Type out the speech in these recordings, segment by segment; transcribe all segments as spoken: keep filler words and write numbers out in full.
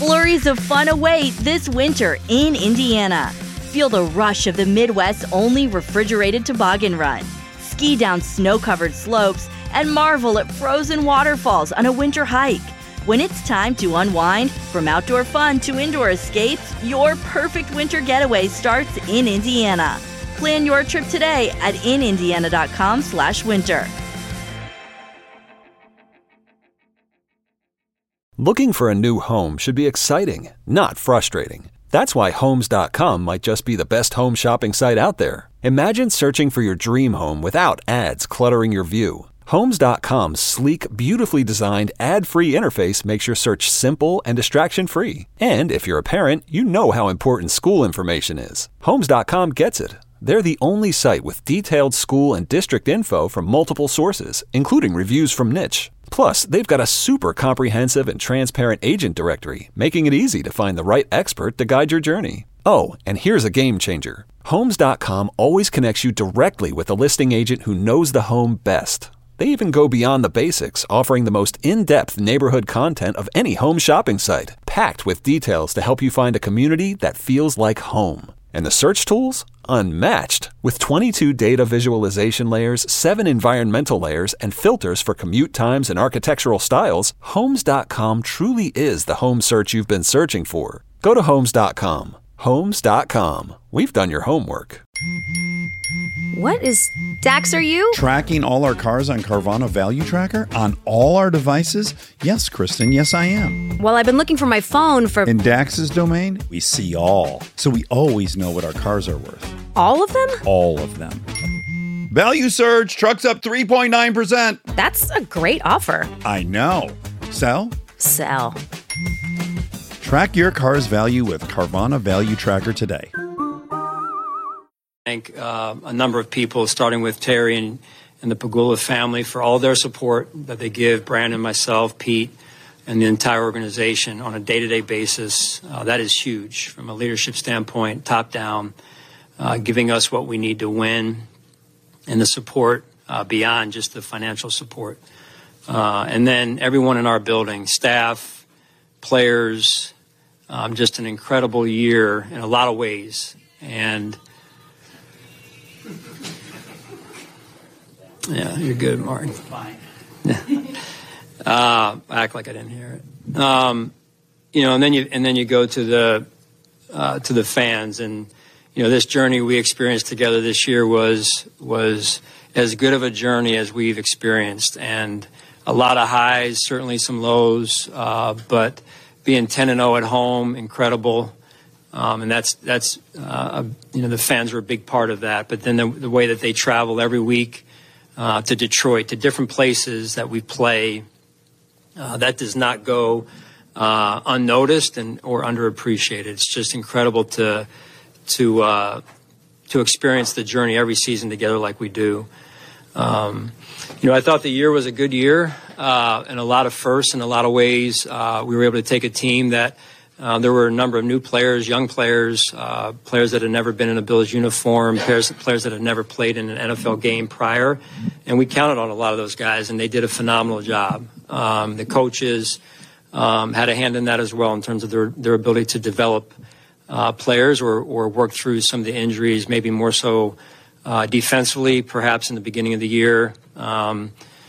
Flurries of fun await this winter in Indiana. Feel the rush of the Midwest's only refrigerated toboggan run. Ski down snow-covered slopes and marvel at frozen waterfalls on a winter hike. When it's time to unwind, from outdoor fun to indoor escapes, your perfect winter getaway starts in Indiana. Plan your trip today at in indiana dot com slash winter. Looking for a new home should be exciting, not frustrating. That's why Homes dot com might just be the best home shopping site out there. Imagine searching for your dream home without ads cluttering your view. Homes dot com's sleek, beautifully designed, ad-free interface makes your search simple and distraction-free. And if you're a parent, you know how important school information is. Homes dot com gets it. They're the only site with detailed school and district info from multiple sources, including reviews from Niche. Plus, they've got a super comprehensive and transparent agent directory, making it easy to find the right expert to guide your journey. Oh, and here's a game changer. Homes dot com always connects you directly with a listing agent who knows the home best. They even go beyond the basics, offering the most in-depth neighborhood content of any home shopping site, packed with details to help you find a community that feels like home. And the search tools? Unmatched. With twenty-two data visualization layers, seven environmental layers, and filters for commute times and architectural styles, Homes dot com truly is the home search you've been searching for. Go to Homes dot com. Homes dot com. We've done your homework. What is... Dax, are you? Tracking all our cars on Carvana Value Tracker? On all our devices? Yes, Kristen, yes I am. Well, I've been looking for my phone for... In Dax's domain, we see all. So we always know what our cars are worth. All of them? All of them. Value surge, trucks up three point nine percent. That's a great offer. I know. Sell? Sell. Track your car's value with Carvana Value Tracker today. Thank uh, a number of people, starting with Terry and, and the Pagula family, for all their support that they give Brandon, myself, Pete, and the entire organization on a day-to-day basis. Uh, that is huge from a leadership standpoint, top down, uh, giving us what we need to win, and the support uh, beyond just the financial support. Uh, and then everyone in our building, staff, players, um, just an incredible year in a lot of ways. And yeah, you're good, Martin. Fine. uh, act like I didn't hear it. Um, you know, and then you and then you go to the uh, to the fans, and you know, this journey we experienced together this year was was as good of a journey as we've experienced, and a lot of highs, certainly some lows, uh, but being ten and oh at home, incredible. Um, and that's that's uh, you know, the fans were a big part of that. But then the, the way that they travel every week. Uh, to Detroit, to different places that we play, uh, that does not go uh, unnoticed and or underappreciated. It's just incredible to to uh, to experience the journey every season together like we do. Um, you know, I thought the year was a good year uh, and a lot of firsts in a lot of ways. Uh, we were able to take a team that. Uh, there were a number of new players, young players, uh, players that had never been in a Bills uniform, players, players that had never played in an N F L game prior. And we counted on a lot of those guys, and they did a phenomenal job. Um, the coaches um, had a hand in that as well in terms of their, their ability to develop uh, players or, or work through some of the injuries, maybe more so uh, defensively, perhaps in the beginning of the year. Um,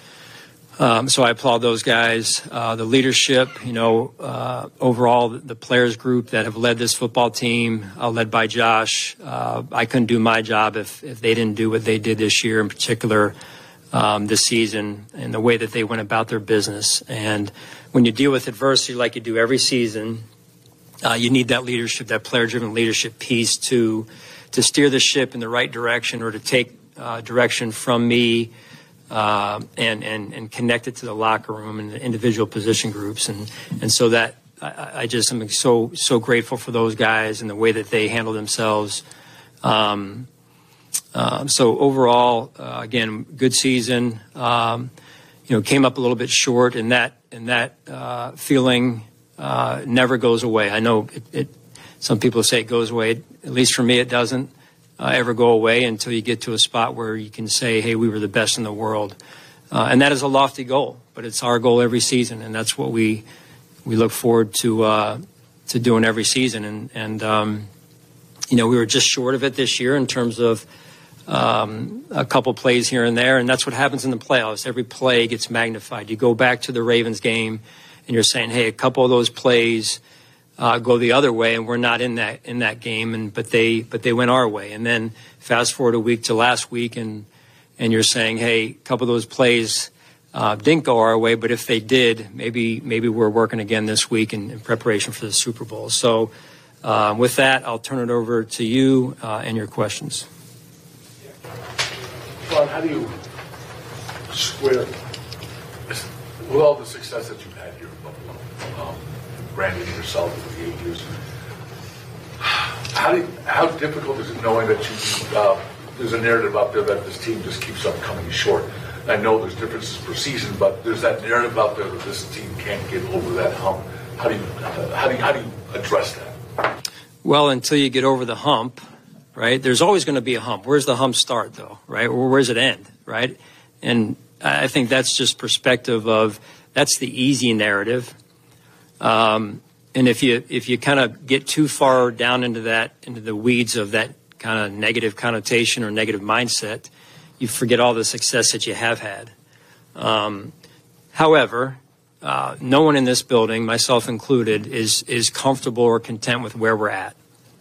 Um, so I applaud those guys. Uh, the leadership, you know, uh, overall, the, the players group that have led this football team, uh, led by Josh. Uh, I couldn't do my job if, if they didn't do what they did this year, in particular um, this season, and the way that they went about their business. And when you deal with adversity like you do every season, uh, you need that leadership, that player-driven leadership piece to to steer the ship in the right direction or to take uh, direction from me. Uh, and, and, and connect it to the locker room and the individual position groups. And, and so that I, I just am so, so grateful for those guys and the way that they handle themselves. Um, uh, so overall, uh, again, good season, um, you know, came up a little bit short, and that, and that, uh, feeling, uh, never goes away. I know it, it, some people say it goes away. At least for me, it doesn't. Uh, ever go away until you get to a spot where you can say, hey, we were the best in the world. Uh, and that is a lofty goal, but it's our goal every season, and that's what we we look forward to uh, to doing every season. And, and um, you know, we were just short of it this year in terms of um, a couple plays here and there, and that's what happens in the playoffs. Every play gets magnified. You go back to the Ravens game, and you're saying, hey, a couple of those plays uh, go the other way, and we're not in that in that game, and but they but they went our way. And then fast forward a week to last week, and and you're saying, hey, a couple of those plays uh, didn't go our way, but if they did, maybe maybe we're working again this week in, in preparation for the Super Bowl. So uh, with that, I'll turn it over to you uh, and your questions. Ron, how do you square, with all the success that you've had here in Buffalo, um, Brandon and yourself for the eight years, how do you, how difficult is it knowing that you uh, there's a narrative out there that this team just keeps on coming short? I know there's differences per season, but there's that narrative out there that this team can't get over that hump. How do you uh, how do you, how do you address that? Well, until you get over the hump, right? There's always going to be a hump. Where's the hump start, though, right? Or where's it end, right? And I think that's just perspective of that's the easy narrative. Um, and if you if you kind of get too far down into that into the weeds of that kind of negative connotation or negative mindset, you forget all the success that you have had. Um, however, uh, no one in this building, myself included, is is comfortable or content with where we're at.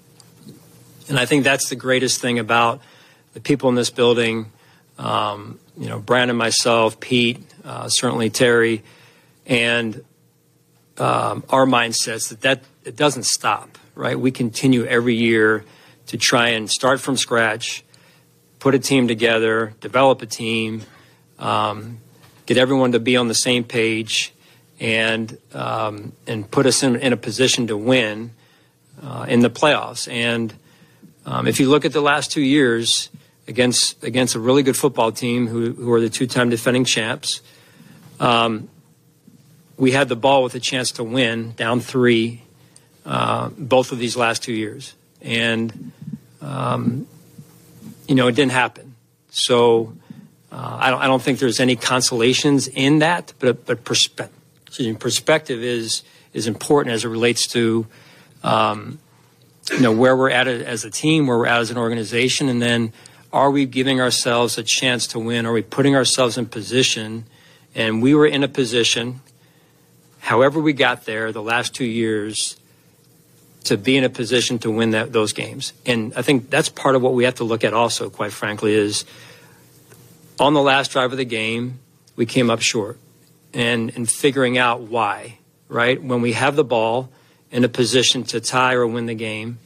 And I think that's the greatest thing about the people in this building, um, you know, Brandon, myself, Pete, uh, certainly Terry, and um, our mindsets that, that it doesn't stop, right? We continue every year to try and start from scratch, put a team together, develop a team, um, get everyone to be on the same page, and um, and put us in, in a position to win uh, in the playoffs. And Um, if you look at the last two years against against a really good football team who, who are the two-time defending champs, um, we had the ball with a chance to win down three uh, both of these last two years. And, um, you know, it didn't happen. So uh, I, don't, I don't think there's any consolations in that, but, but perspe- excuse me, perspective is, is important as it relates to um, – you know, where we're at as a team, where we're at as an organization, and then are we giving ourselves a chance to win? Are we putting ourselves in position? And we were in a position, however we got there the last two years, to be in a position to win that, those games. And I think that's part of what we have to look at also, quite frankly, is on the last drive of the game, we came up short. And, and figuring out why, right? When we have the ball in a position to tie or win the game,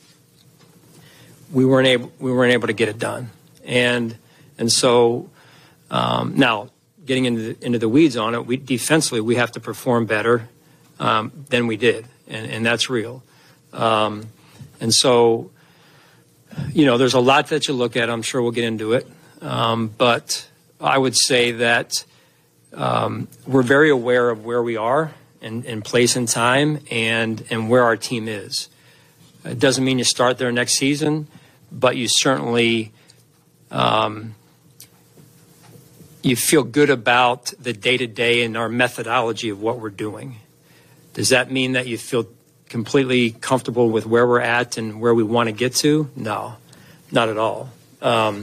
we weren't able we weren't able to get it done, and and so um, now getting into the, into the weeds on it, we defensively we have to perform better um, than we did, and, and that's real, um, and so you know there's a lot that you look at. I'm sure we'll get into it, um, but I would say that um, we're very aware of where we are. In, in place and time and, and where our team is. It doesn't mean you start there next season, but you certainly um, you feel good about the day-to-day and our methodology of what we're doing. Does that mean that you feel completely comfortable with where we're at and where we want to get to? No, not at all. Um,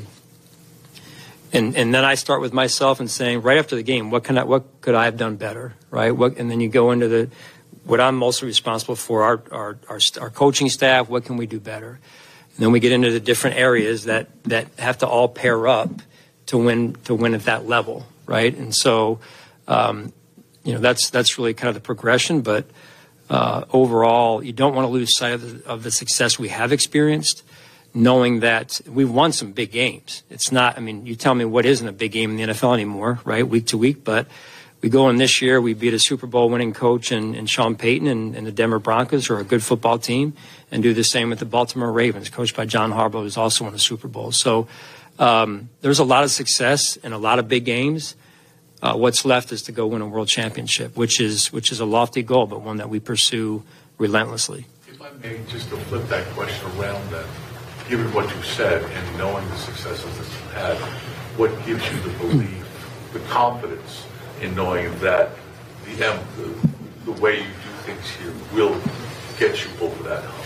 And, and then I start with myself and saying, right after the game, what can I, what could I have done better, right? What, and then you go into the, what I'm mostly responsible for, our, our, our, our coaching staff, what can we do better? And then we get into the different areas that, that have to all pair up to win, to win at that level, right? And so, um, you know, that's, that's really kind of the progression, but uh, overall, you don't want to lose sight of the, of the success we have experienced, knowing that we've won some big games. It's not, I mean, you tell me what isn't a big game in the N F L anymore, right, week to week, but we go in this year, we beat a Super Bowl winning coach in, in Sean Payton and, and the Denver Broncos, who are a good football team, and do the same with the Baltimore Ravens, coached by John Harbaugh, who's also won a Super Bowl. So um, there's a lot of success and a lot of big games. Uh, what's left is to go win a world championship, which is which is a lofty goal, but one that we pursue relentlessly. If I may, just to flip that question around then, given what you said and knowing the successes that you've had, what gives you the belief, the confidence in knowing that the, the, the way you do things here will get you over that hump?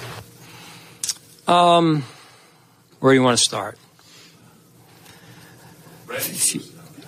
Um, where do you want to start? If you,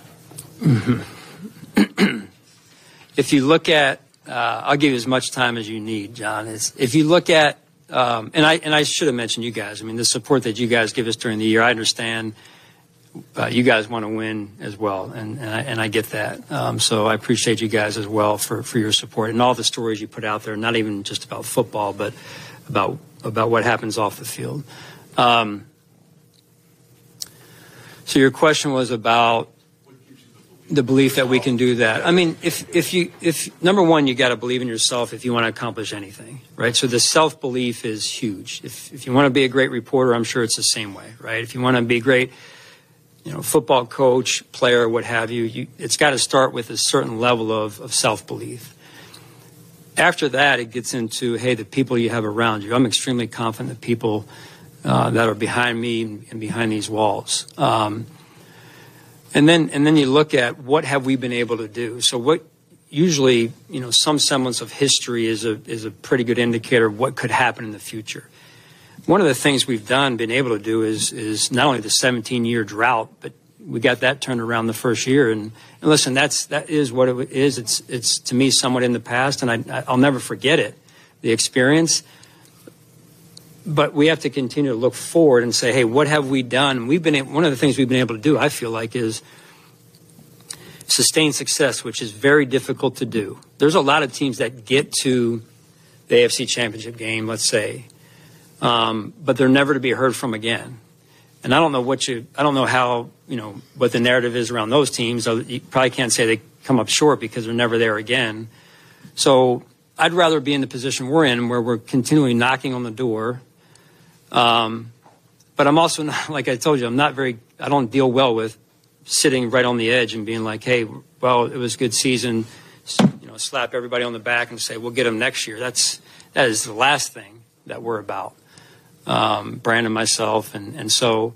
mm-hmm. If you look at, uh, I'll give you as much time as you need, John. It's, if you look at, um, and I and I should have mentioned you guys. I mean, the support that you guys give us during the year, I understand. Uh, you guys want to win as well, and and I, and I get that. Um, so I appreciate you guys as well for, for your support and all the stories you put out there. Not even just about football, but about about what happens off the field. Um, so your question was about the belief that we can do that. I mean, if if you if number one, you got to believe in yourself if you want to accomplish anything, right? So the self belief is huge. If if you want to be a great reporter, I'm sure it's the same way, right? If you want to be great, you know, football coach, player, what have you, you it's got to start with a certain level of, of self belief. After that, it gets into, hey, the people you have around you. I'm extremely confident the people uh, that are behind me and behind these walls. Um, and then and then you look at what have we been able to do. So what usually, you know, some semblance of history is a is a pretty good indicator of what could happen in the future. One of the things we've done, been able to do, is is not only the seventeen-year drought, but we got that turned around the first year. And, and listen, that's that is what it is. It's it's to me somewhat in the past, and I, I'll never forget it, the experience. But we have to continue to look forward and say, hey, what have we done? We've been one of the things we've been able to do, I feel like, is sustain success, which is very difficult to do. There's a lot of teams that get to the A F C Championship game, let's say, um, but they're never to be heard from again. And I don't know what you, I don't know how, you know, what the narrative is around those teams. You probably can't say they come up short because they're never there again. So I'd rather be in the position we're in, where we're continually knocking on the door. Um, but I'm also not, like I told you, I'm not very, I don't deal well with sitting right on the edge and being like, hey, well, it was a good season, you know, slap everybody on the back and say, we'll get them next year. That's, that is the last thing that we're about. Um, Brandon, myself, and, and so,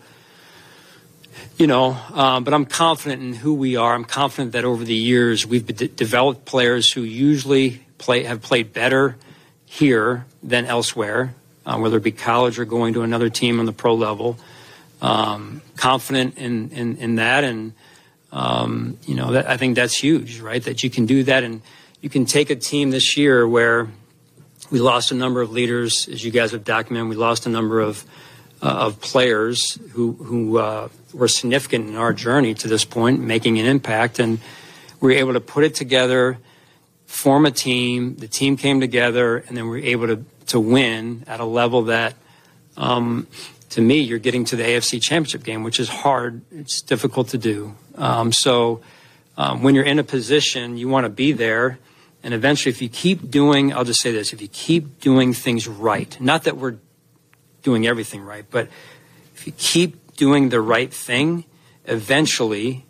you know, um, but I'm confident in who we are. I'm confident that over the years we've de- developed players who usually play have played better here than elsewhere, uh, whether it be college or going to another team on the pro level. Um, confident in, in, in that, and um, you know, that, I think that's huge, right? That you can do that, and you can take a team this year where we lost a number of leaders, as you guys have documented. We lost a number of uh, of players who who uh, were significant in our journey to this point, making an impact, and we were able to put it together, form a team. The team came together, and then we were able to to win at a level that, um, to me, you're getting to the A F C Championship game, which is hard. It's difficult to do. Um, so um, when you're in a position, you want to be there. And eventually, if you keep doing, I'll just say this, if you keep doing things right, not that we're doing everything right, but if you keep doing the right thing, eventually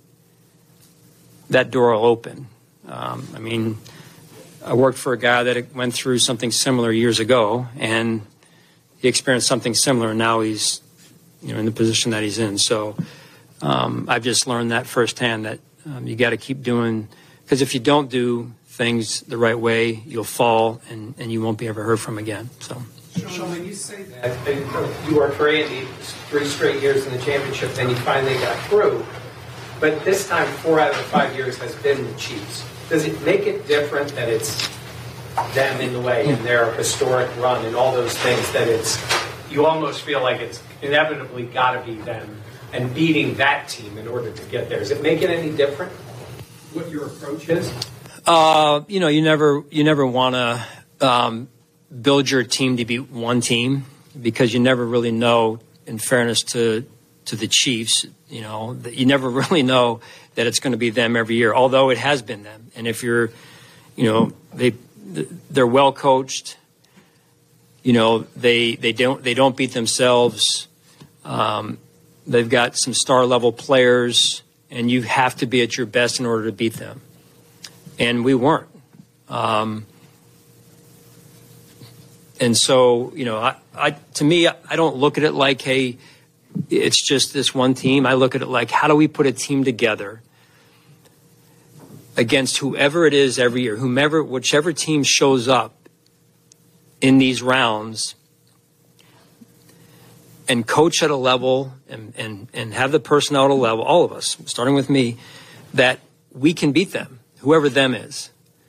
that door will open. Um, I mean, I worked for a guy that went through something similar years ago, and he experienced something similar, and now he's, you know, in the position that he's in. So um, I've just learned that firsthand, that um, you got to keep doing, because if you don't do things the right way, you'll fall, and, and you won't be ever heard from again. So, Sean, when you say that, you worked for Andy three straight years in the championship, then you finally got through. But this time, four out of the five years has been the Chiefs. Does it make it different that it's them in the way in their historic run and all those things, that it's, you almost feel like it's inevitably got to be them and beating that team in order to get there? Does it make it any different what your approach is? Uh, you know, you never you never want to um, build your team to be one team, because you never really know, in fairness to to the Chiefs, you know, that you never really know that it's going to be them every year, although it has been them. And if you're, you know, they they're well coached, you know, they they don't they don't beat themselves. Um, they've got some star level players, and you have to be at your best in order to beat them. And we weren't. Um, and so, you know, I, I, to me, I don't look at it like, hey, it's just this one team. I look at it like, how do we put a team together against whoever it is every year, whomever, whichever team shows up in these rounds and coach at a level and, and, and have the personnel at a level, all of us, starting with me, that we can beat them, whoever them is.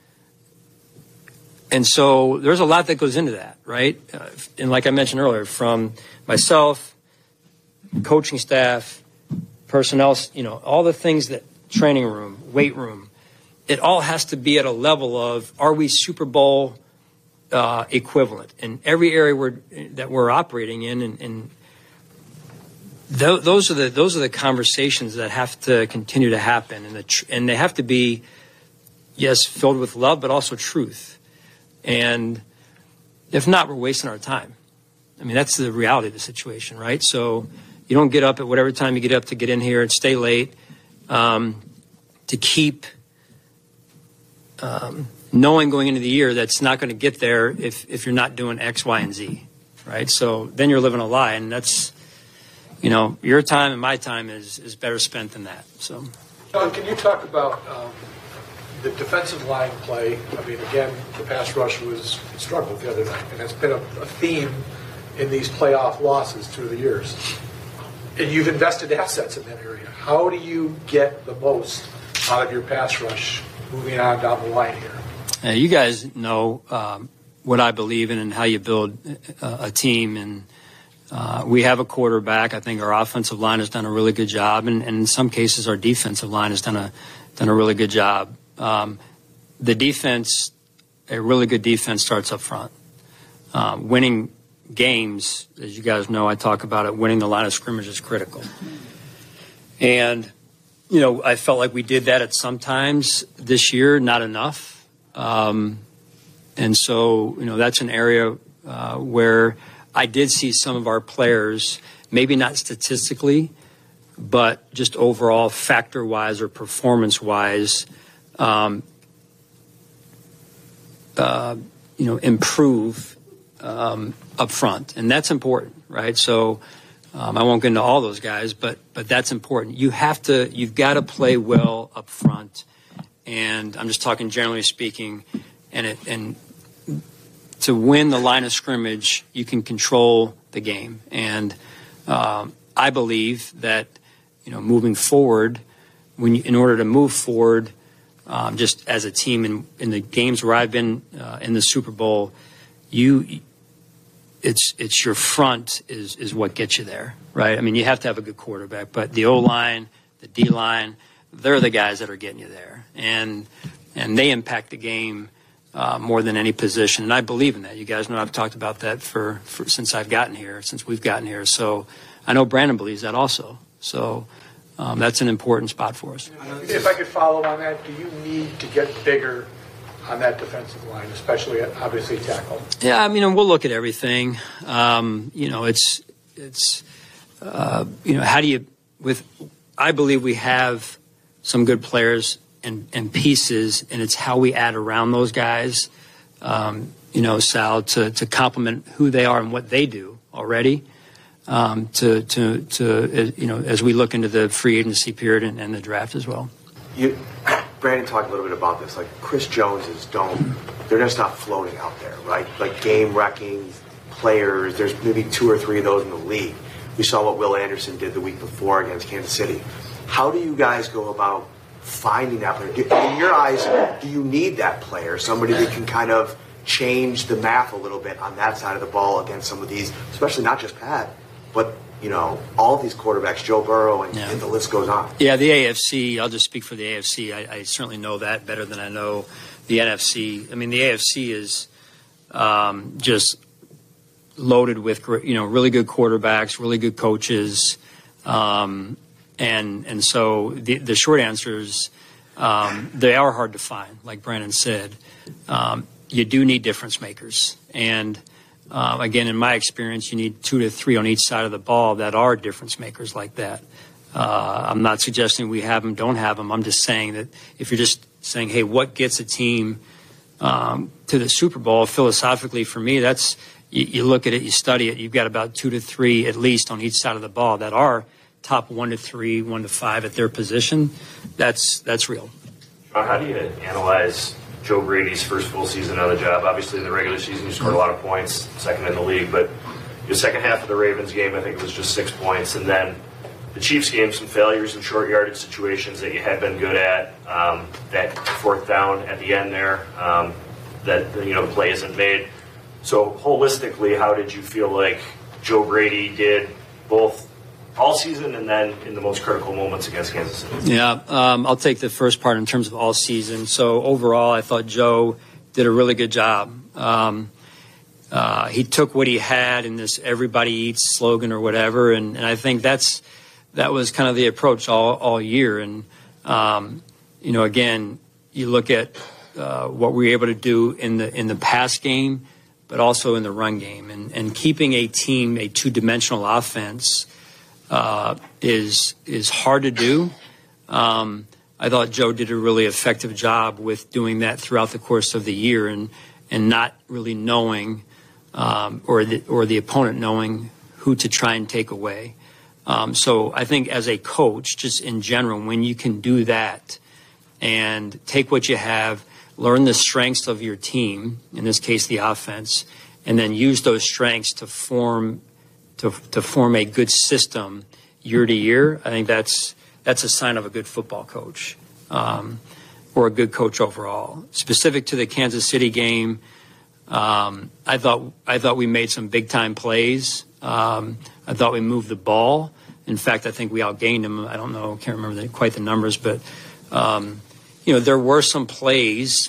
And so there's a lot that goes into that, right? Uh, and like I mentioned earlier, from myself, coaching staff, personnel, you know, all the things that training room, weight room, it all has to be at a level of, are we Super Bowl uh, equivalent in every area we're, that we're operating in? And, and th- those are the those are the conversations that have to continue to happen, and the tr- and they have to be, yes, filled with love, but also truth. And if not, we're wasting our time. I mean, that's the reality of the situation, right? So you don't get up at whatever time you get up to get in here and stay late um, to keep um, knowing going into the year that's not going to get there if, if you're not doing X, Y, and Z, right? So then you're living a lie, and that's, you know, your time and my time is, is better spent than that. So, John, can you talk about um, the defensive line play? I mean, again, the pass rush was struggled the other night, and it's been a, a theme in these playoff losses through the years. And you've invested assets in that area. How do you get the most out of your pass rush moving on down the line here? Uh, you guys know um, what I believe in and how you build a, a team. And uh, we have a quarterback. I think our offensive line has done a really good job. And, and in some cases, our defensive line has done a, done a really good job. Um, the defense, a really good defense starts up front. Um, winning games, as you guys know, I talk about it, winning the line of scrimmage is critical. And, you know, I felt like we did that at some times this year, not enough. Um, and so, you know, that's an area uh, where I did see some of our players, maybe not statistically, but just overall factor-wise or performance-wise, um, uh, you know, improve Um, up front, and that's important, right? So um, I won't get into all those guys, but but that's important. You have to, you've got to play well up front, and I'm just talking generally speaking. And it and to win the line of scrimmage, you can control the game, and um, I believe that, you know, moving forward, when you, in order to move forward, um, just as a team in in the games where I've been uh, in the Super Bowl, you. It's it's your front is, is what gets you there, right? I mean, you have to have a good quarterback, but the O-line, the D-line, they're the guys that are getting you there. And and they impact the game uh, more than any position. And I believe in that. You guys know I've talked about that for, for since I've gotten here, since we've gotten here. So I know Brandon believes that also. So um, that's an important spot for us. If I could follow on that, do you need to get bigger on that defensive line, especially at, obviously, tackle? Yeah, I mean, we'll look at everything. Um, you know, it's it's uh, you know, how do you with? I believe we have some good players and, and pieces, and it's how we add around those guys. Um, you know, Sal, to to complement who they are and what they do already. Um, to to to you know, as we look into the free agency period and, and the draft as well. You. Brandon talked a little bit about this. Like, Chris Joneses don't, they're just not floating out there, right? Like, game-wrecking players, there's maybe two or three of those in the league. We saw what Will Anderson did the week before against Kansas City. How do you guys go about finding that player? Do, in your eyes, do you need that player, somebody that can kind of change the math a little bit on that side of the ball against some of these, especially not just Pat, but you know, all of these quarterbacks, Joe Burrow, and, yeah. and the list goes on. Yeah, the A F C, I'll just speak for the A F C. I, I certainly know that better than I know the N F C. I mean, the A F C is um, just loaded with, you know, really good quarterbacks, really good coaches. Um, and and so the, the short answer is um, they are hard to find, like Brandon said. Um, you do need difference makers. And Uh, again, in my experience, you need two to three on each side of the ball that are difference makers like that. Uh, I'm not suggesting we have them, don't have them. I'm just saying that if you're just saying, hey, what gets a team um, to the Super Bowl, philosophically for me, that's you, you look at it, you study it, you've got about two to three at least on each side of the ball that are top one to three, one to five at their position. That's that's real. How do you analyze Joe Brady's first full season on the job. Obviously, in the regular season, you scored a lot of points, second in the league. But the second half of the Ravens game, I think it was just six points. And then the Chiefs game, some failures in short yardage situations that you had been good at. Um, that fourth down at the end there, um, that you know the play isn't made. So holistically, how did you feel like Joe Brady did both all season and then in the most critical moments against Kansas City? Yeah, um, I'll take the first part in terms of all season. So overall, I thought Joe did a really good job. Um, uh, he took what he had in this "everybody eats" slogan or whatever, and, and I think that's that was kind of the approach all all year. And um, you know, again, you look at uh, what we were able to do in the in the pass game, but also in the run game, and and keeping a team a two-dimensional offense. Uh, is is hard to do. Um, I thought Joe did a really effective job with doing that throughout the course of the year, and and not really knowing, um, or the or the opponent knowing who to try and take away. Um, so I think as a coach, just in general, when you can do that and take what you have, learn the strengths of your team, in this case the offense, and then use those strengths to form. To, to form a good system year to year, I think that's that's a sign of a good football coach, um, or a good coach overall. Specific to the Kansas City game, um, I thought I thought we made some big time plays. Um, I thought we moved the ball. In fact, I think we outgained them. I don't know, can't remember the, quite the numbers, but um, you know, there were some plays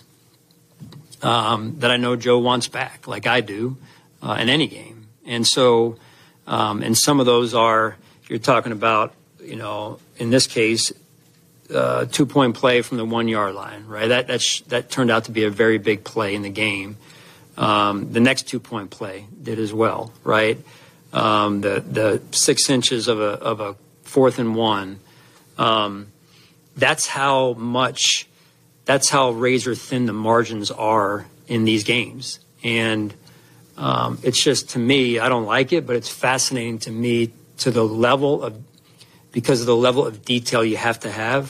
um, that I know Joe wants back, like I do, uh, in any game, and so. Um, and some of those are, you're talking about, you know, in this case, uh, two-point play from the one-yard line, right? That that, sh- that turned out to be a very big play in the game. Um, the next two-point play did as well, right? Um, the the six inches of a of a fourth and one. Um, that's how much, that's how razor thin the margins are in these games, and. Um, it's just, to me, I don't like it, but it's fascinating to me to the level of, because of the level of detail you have to have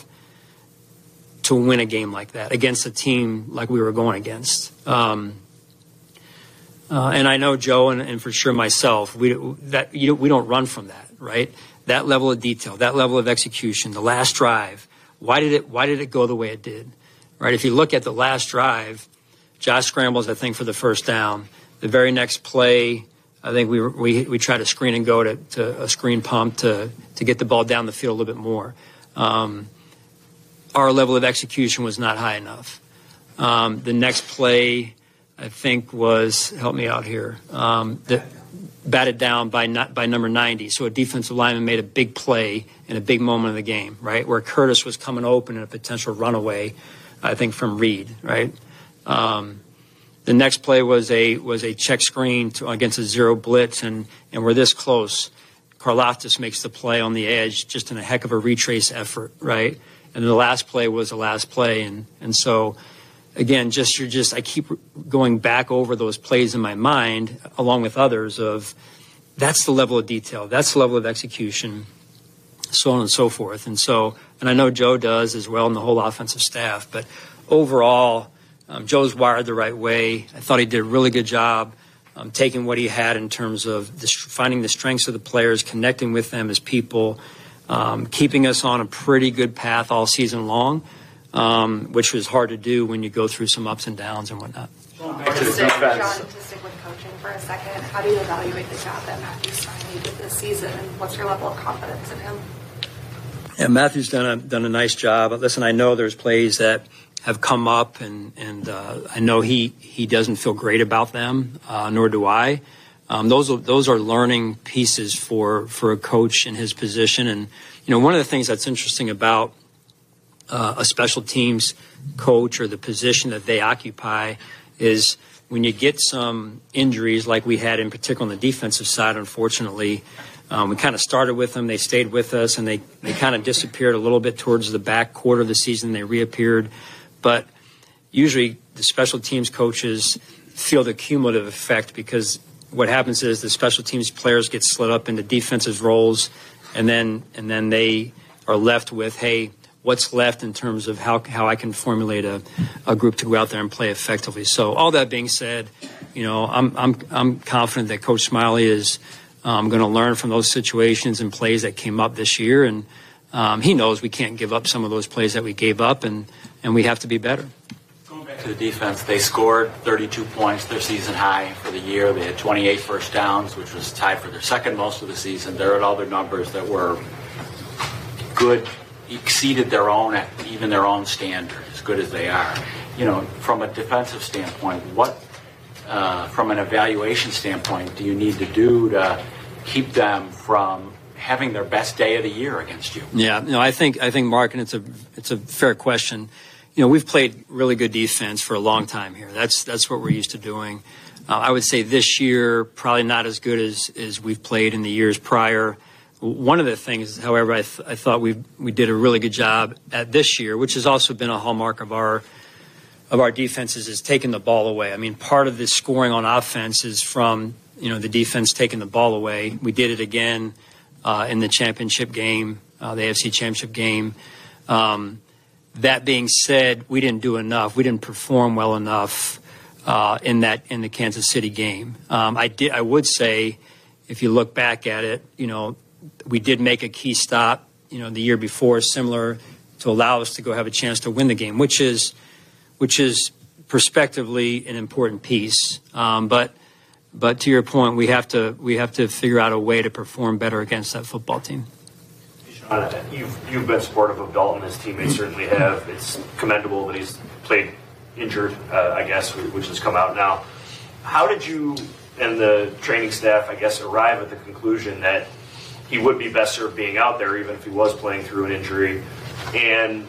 to win a game like that against a team like we were going against. Um, uh, and I know Joe and, and for sure myself, we that you, we don't run from that, right? That level of detail, that level of execution, the last drive. Why did it? Why did it go the way it did? Right? If you look at the last drive, Josh scrambles, I think, for the first down. The very next play, I think we we we tried to screen and go to, to a screen pump to to get the ball down the field a little bit more. Um, our level of execution was not high enough. Um, the next play, I think, was help me out here. Um, the, batted down by not by number ninety. So a defensive lineman made a big play in a big moment of the game, right, where Curtis was coming open in a potential runaway, I think, from Reed, right. Um, The next play was a was a check screen to, against a zero blitz, and, and we're this close. Karlaftis makes the play on the edge, just in a heck of a retrace effort, right? And the last play was the last play, and and so again, just you're just I keep going back over those plays in my mind, along with others. Of that's the level of detail, that's the level of execution, so on and so forth. And so, and I know Joe does as well, and the whole offensive staff. But overall. Um, Joe's wired the right way. I thought he did a really good job um, taking what he had in terms of the, finding the strengths of the players, connecting with them as people, um, keeping us on a pretty good path all season long, um, which was hard to do when you go through some ups and downs and whatnot. John, to stick with coaching for a second, how do you evaluate the job that Matthew Stingley did this season, and what's your level of confidence in him? Yeah, Matthew's done a done a nice job. Listen, I know there's plays that have come up, and and uh, I know he he doesn't feel great about them, uh, nor do I. Um, those are, those are learning pieces for for a coach in his position, and you know one of the things that's interesting about uh, a special teams coach or the position that they occupy is when you get some injuries like we had in particular on the defensive side. Unfortunately, um, we kind of started with them, they stayed with us, and they they kind of disappeared a little bit towards the back quarter of the season. They reappeared. But usually the special teams coaches feel the cumulative effect, because what happens is the special teams players get split up into defensive roles, and then and then they are left with, hey, what's left in terms of how how I can formulate a, a group to go out there and play effectively. So all that being said, you know, I'm I'm I'm confident that Coach Smiley is um, going to learn from those situations and plays that came up this year, and um, he knows we can't give up some of those plays that we gave up, and and we have to be better. Going back to the defense, they scored thirty-two points, their season high for the year. They had twenty-eight first downs, which was tied for their second most of the season. They're at all their numbers that were good, exceeded their own, even their own standard, as good as they are. You know, from a defensive standpoint, what, uh, from an evaluation standpoint, do you need to do to keep them from having their best day of the year against you? Yeah, no, I think I think Mark, and it's a it's a fair question. You know, we've played really good defense for a long time here. That's that's what we're used to doing. Uh, I would say this year probably not as good as as we've played in the years prior. One of the things, however, I, th- I thought we we did a really good job at this year, which has also been a hallmark of our of our defenses, is taking the ball away. I mean, part of the scoring on offense is from, you know, the defense taking the ball away. We did it again uh, in the championship game, uh, the A F C championship game. Um, that being said, we didn't do enough. We didn't perform well enough uh, in that in the Kansas City game. Um, I did. I would say, if you look back at it, you know, we did make a key stop, you know, the year before, similar, to allow us to go have a chance to win the game, which is, which is prospectively an important piece. Um, but, but to your point, we have to we have to figure out a way to perform better against that football team. Sean, you've you've been supportive of Dalton. His teammates certainly have. It's commendable that he's played injured, uh, I guess, which has come out now. How did you and the training staff, I guess, arrive at the conclusion that he would be best served being out there, even if he was playing through an injury? And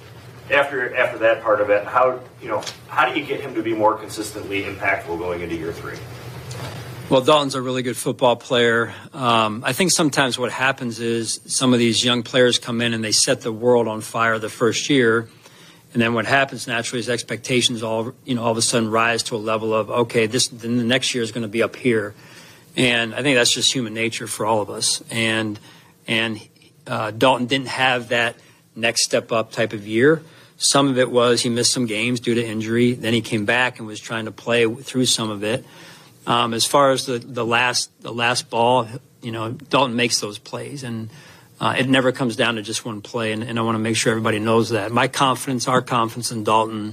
after after that part of it, how you know how do you get him to be more consistently impactful going into year three? Well, Dalton's a really good football player. Um, I think sometimes what happens is some of these young players come in and they set the world on fire the first year, and then what happens naturally is expectations all you know all of a sudden rise to a level of, okay, this then the next year is going to be up here. And I think that's just human nature for all of us. And and uh, Dalton didn't have that next step up type of year. Some of it was he missed some games due to injury. Then he came back and was trying to play through some of it. Um, as far as the, the last the last ball, you know, Dalton makes those plays, and uh, it never comes down to just one play. And, and I want to make sure everybody knows that. My confidence, our confidence in Dalton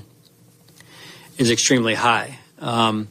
is extremely high. Um,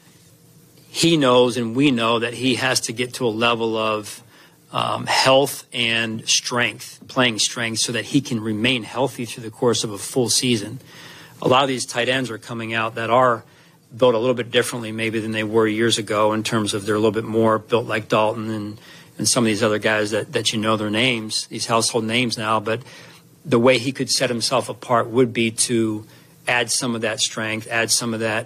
He knows and we know that he has to get to a level of um, health and strength, playing strength, so that he can remain healthy through the course of a full season. A lot of these tight ends are coming out that are built a little bit differently maybe than they were years ago, in terms of they're a little bit more built like Dalton and, and some of these other guys that, that you know their names, these household names now. But the way he could set himself apart would be to add some of that strength, add some of that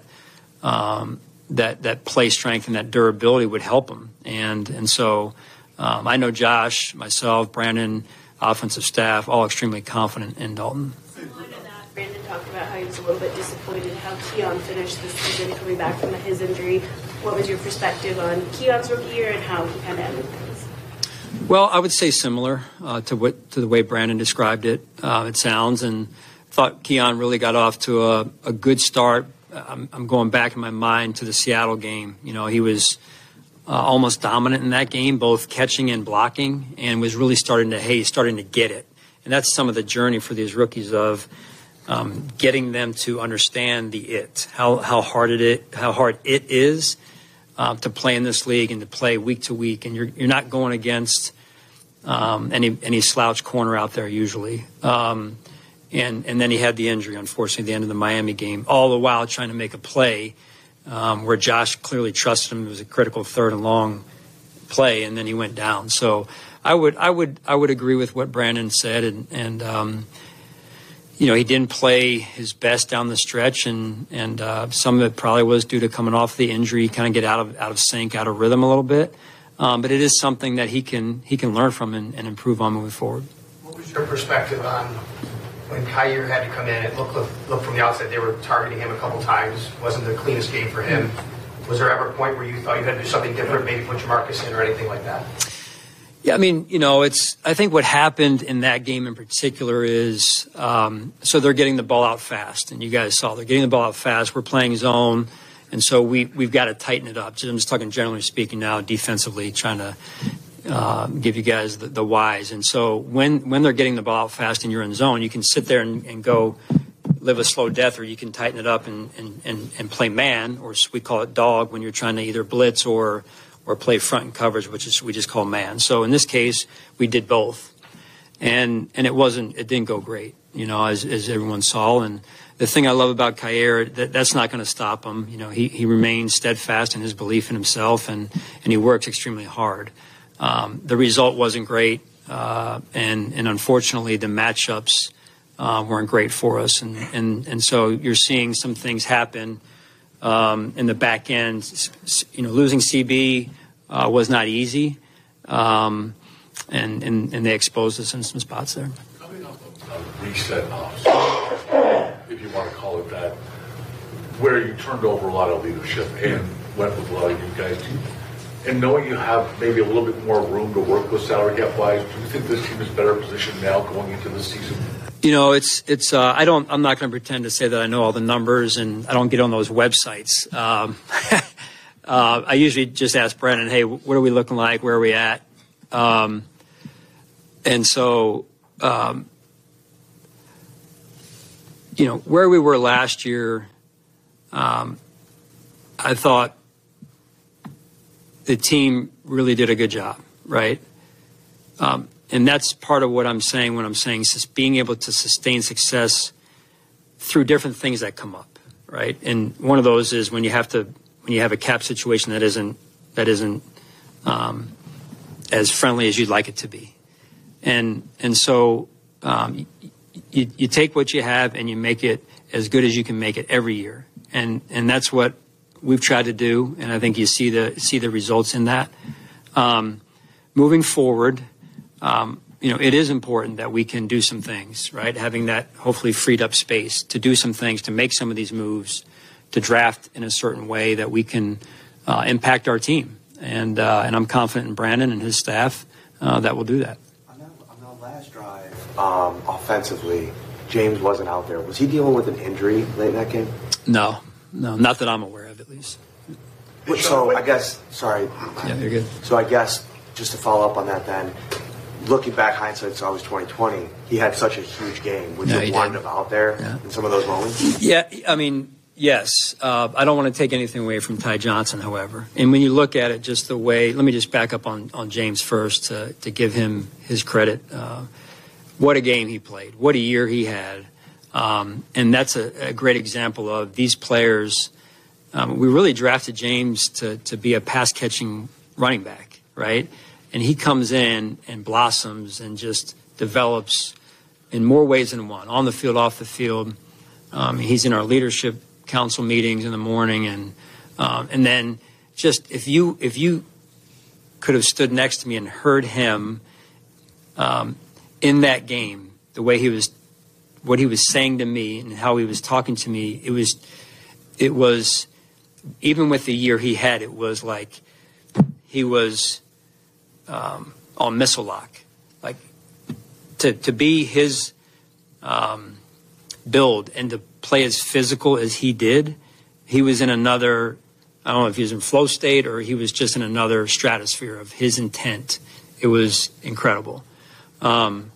um, that that play strength and that durability would help him. And and so um, I know Josh, myself, Brandon, offensive staff, all extremely confident in Dalton. Brandon talked about how he was a little bit disappointed how Keon finished the season coming back from his injury. What was your perspective on Keon's rookie year and how he kind of ended things? Well, I would say similar uh, to what to the way Brandon described it. Uh, it sounds, and thought Keon really got off to a, a good start. I'm, I'm going back in my mind to the Seattle game. You know, he was uh, almost dominant in that game, both catching and blocking, and was really starting to, hey, starting to get it. And that's some of the journey for these rookies of um, getting them to understand the it, how how hard it is, how hard it is uh, to play in this league and to play week to week. And you're you're not going against um, any any slouch corner out there usually. Um, And and then he had the injury, unfortunately, at the end of the Miami game, all the while trying to make a play um, where Josh clearly trusted him. It was a critical third and long play, and then he went down. So I would I would I would agree with what Brandon said, and and um, you know, he didn't play his best down the stretch, and and uh, some of it probably was due to coming off the injury, kind of get out of out of sync, out of rhythm a little bit. Um, but it is something that he can he can learn from and, and improve on moving forward. What was your perspective on when Kyer had to come in? It looked, looked from the outset they were targeting him a couple times. Wasn't the cleanest game for him. Was there ever a point where you thought you had to do something different, maybe put Jamarcus in or anything like that? Yeah, I mean, you know, it's. I think what happened in that game in particular is, um, so they're getting the ball out fast, and you guys saw they're getting the ball out fast. We're playing zone, and so we we've got to tighten it up. I'm just talking generally speaking now, defensively, trying to uh, give you guys the, the whys. And so when when they're getting the ball out fast and you're in zone, you can sit there and, and go live a slow death, or you can tighten it up and and, and and play man, or we call it dog when you're trying to either blitz or or play front and coverage, which is we just call man. So in this case, we did both, and and it wasn't, it didn't go great, you know, as as everyone saw. And the thing I love about Kyer, that that's not going to stop him. You know, he he remains steadfast in his belief in himself, and and he works extremely hard. Um, the result wasn't great, uh, and and unfortunately the matchups uh, weren't great for us, and and and so you're seeing some things happen. Um, in the back end, you know, losing C B uh, was not easy, um, and, and and they exposed us in some spots there. Coming off a reset off, if you want to call it that, where you turned over a lot of leadership and went with a lot of you guys, and knowing you have maybe a little bit more room to work with salary cap wise, do you think this team is better positioned now going into the season? You know, it's it's. Uh, I don't. I'm not going to pretend to say that I know all the numbers, and I don't get on those websites. Um, uh, I usually just ask Brendan, "Hey, what are we looking like? Where are we at?" Um, and so, um, you know, where we were last year, um, I thought the team really did a good job, right? Um, And that's part of what I'm saying when I'm saying just being able to sustain success through different things that come up, right? And one of those is when you have to when you have a cap situation that isn't that isn't um, as friendly as you'd like it to be, and and so um, you you take what you have and you make it as good as you can make it every year, and and that's what we've tried to do, and I think you see the see the results in that. Um, moving forward. Um, you know, it is important that we can do some things, right? Having that hopefully freed up space to do some things, to make some of these moves, to draft in a certain way that we can uh, impact our team. And uh, and I'm confident in Brandon and his staff uh, that will do that. On that, on that last drive, um, offensively, James wasn't out there. Was he dealing with an injury late in that game? No, no, not that I'm aware of, at least. So I guess, sorry. Yeah, you're good. So I guess, just to follow up on that then, looking back, hindsight, it's always twenty twenty. He had such a huge game. Would No, you he want did. him out there Yeah. in some of those moments? Yeah, I mean, yes. Uh, I don't want to take anything away from Ty Johnson, however. And when you look at it, just the way, let me just back up on, on James first to, to give him his credit. Uh, what a game he played. What a year he had. Um, and that's a, a great example of these players. Um, we really drafted James to, to be a pass-catching running back, right? And he comes in and blossoms and just develops in more ways than one, on the field, off the field. Um, he's in our leadership council meetings in the morning, and um, and then just if you if you could have stood next to me and heard him um, in that game, the way he was, what he was saying to me and how he was talking to me, it was it was even with the year he had, it was like he was. Um, on missile lock, like to to be his um, build and to play as physical as he did, he was in another. I don't know if he was in flow state or he was just in another stratosphere of his intent. It was incredible. Um,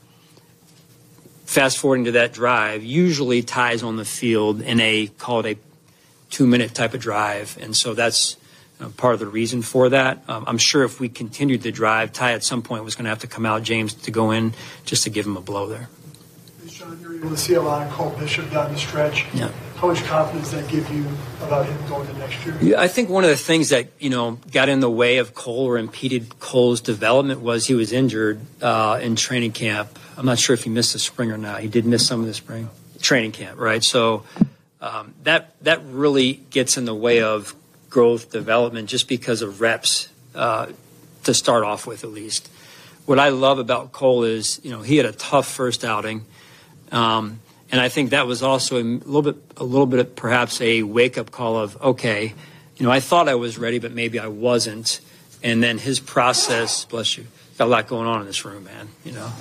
fast forwarding to that drive, usually Ty's on the field in a called a two minute type of drive, and so that's. Uh, part of the reason for that. Um, I'm sure if we continued the drive, Ty at some point was going to have to come out, James to go in just to give him a blow there. John, you're able to see a lot of Cole Bishop down the stretch. Yeah. How much confidence does that give you about him going to next year? Yeah, I think one of the things that, you know, got in the way of Cole or impeded Cole's development was he was injured uh, in training camp. I'm not sure if he missed the spring or not. He did miss some of the spring training camp, right? So um, that that really gets in the way of growth, development, just because of reps uh, to start off with, at least. What I love about Cole is, you know, he had a tough first outing, um, and I think that was also a little bit, a little bit, perhaps a wake-up call of, okay, you know, I thought I was ready, but maybe I wasn't. And then his process, bless you, got a lot going on in this room, man. You know.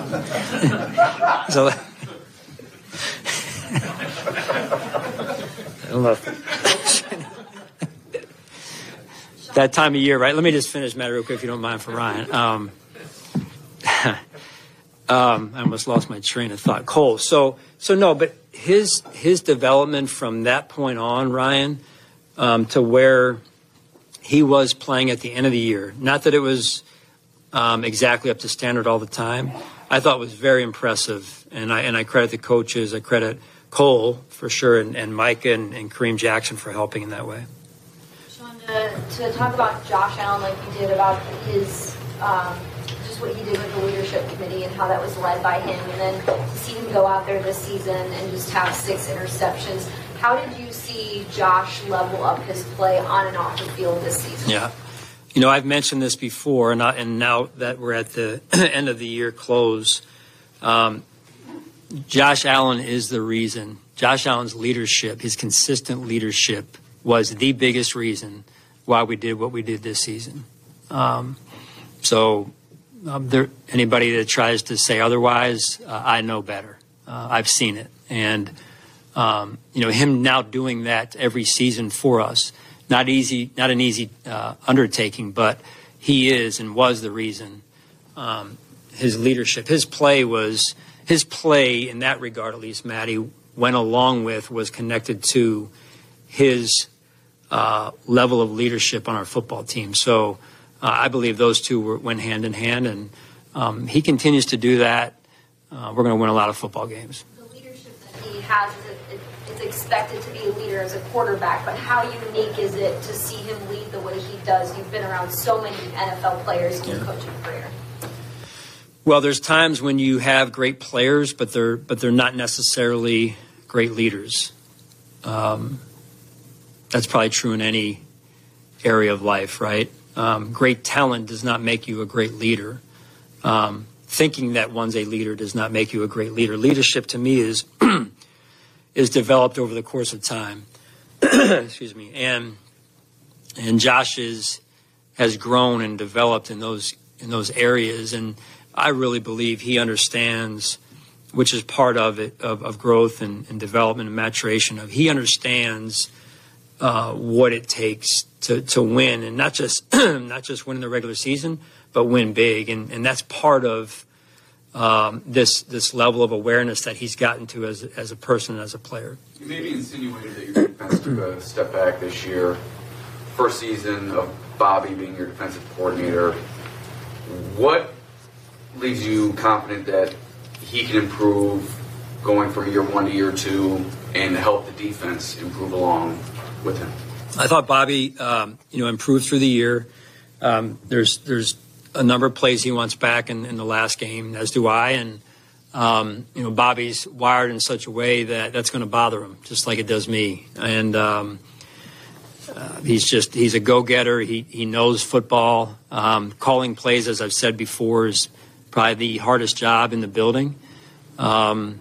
So, I don't know. That time of year, right? Let me just finish, Matt, real quick, if you don't mind, for Ryan. Um, um, I almost lost my train of thought. Cole. So, so no, but his his development from that point on, Ryan, um, to where he was playing at the end of the year. Not that it was um, exactly up to standard all the time. I thought it was very impressive, and I and I credit the coaches. I credit Cole for sure, and, and Micah and, and Kareem Jackson for helping in that way. To, to talk about Josh Allen like you did, about his um, just what he did with the leadership committee and how that was led by him, and then to see him go out there this season and just have six interceptions. How did you see Josh level up his play on and off the field this season? Yeah. You know, I've mentioned this before, and, I, and now that we're at the end of the year close, um, Josh Allen is the reason. Josh Allen's leadership, his consistent leadership, was the biggest reason why we did what we did this season. Um, so um, there, anybody that tries to say otherwise, uh, I know better. Uh, I've seen it. And, um, you know, him now doing that every season for us, not easy, not an easy uh, undertaking, but he is and was the reason. Um, his leadership, his play was, his play in that regard, at least, Matty, went along with, was connected to his Uh, level of leadership on our football team. So uh, I believe those two were, went hand in hand, and um, he continues to do that. Uh, we're going to win a lot of football games. The leadership that he has, is it, it, it's expected to be a leader as a quarterback, but how unique is it to see him lead the way he does? You've been around so many N F L players in your Yeah. coaching career. Well, there's times when you have great players, but they're but they're not necessarily great leaders. Um, That's probably true in any area of life, right? Um, great talent does not make you a great leader. Um, thinking that one's a leader does not make you a great leader. Leadership, to me, is is developed over the course of time. Excuse me. And and Josh is has grown and developed in those in those areas, and I really believe he understands, which is part of it, of, of growth and, and development and maturation. Of he understands. Uh, what it takes to, to win, and not just not just win in the regular season, but win big, and and that's part of um, this this level of awareness that he's gotten to as as a person and as a player. You maybe insinuated that your defense took a step back this year. First season of Bobby being your defensive coordinator. What leaves you confident that he can improve going from year one to year two and help the defense improve along with him? I thought Bobby, um, you know, improved through the year. Um, there's there's a number of plays he wants back in, in the last game, as do I. And um, you know, Bobby's wired in such a way that that's going to bother him, just like it does me. And um, uh, he's just he's a go-getter. He he knows football. Um, calling plays, as I've said before, is probably the hardest job in the building. Um,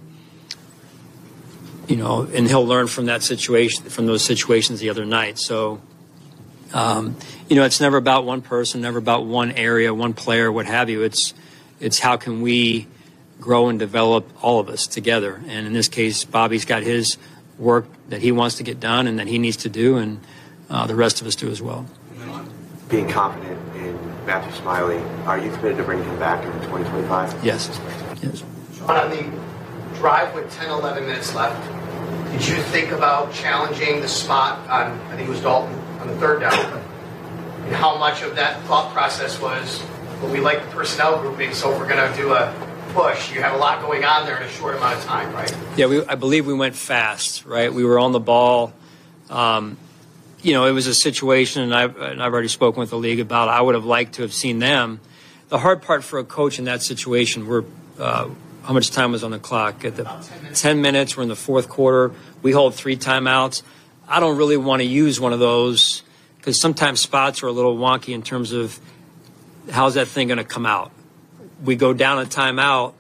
You know, and he'll learn from that situation, from those situations the other night. So, um, you know, it's never about one person, never about one area, one player, what have you. It's, it's how can we grow and develop all of us together. And in this case, Bobby's got his work that he wants to get done and that he needs to do, and uh, the rest of us do as well. Being confident in Matthew Smiley, are you committed to bringing him back in twenty twenty-five? Yes. Yes. Sean, on the drive with ten, eleven minutes left, did you think about challenging the spot on, I think it was Dalton, on the third down? And how much of that thought process was, well, we like the personnel grouping, so if we're going to do a push, you have a lot going on there in a short amount of time, right? Yeah, we, I believe we went fast, right? We were on the ball. Um, you know, it was a situation, and I've, and I've already spoken with the league about it. I would have liked to have seen them. The hard part for a coach in that situation, we're uh, how much time was on the clock? At the ten minutes. ten minutes. We're in the fourth quarter. We hold three timeouts. I don't really want to use one of those because sometimes spots are a little wonky in terms of how's that thing going to come out. We go down a timeout.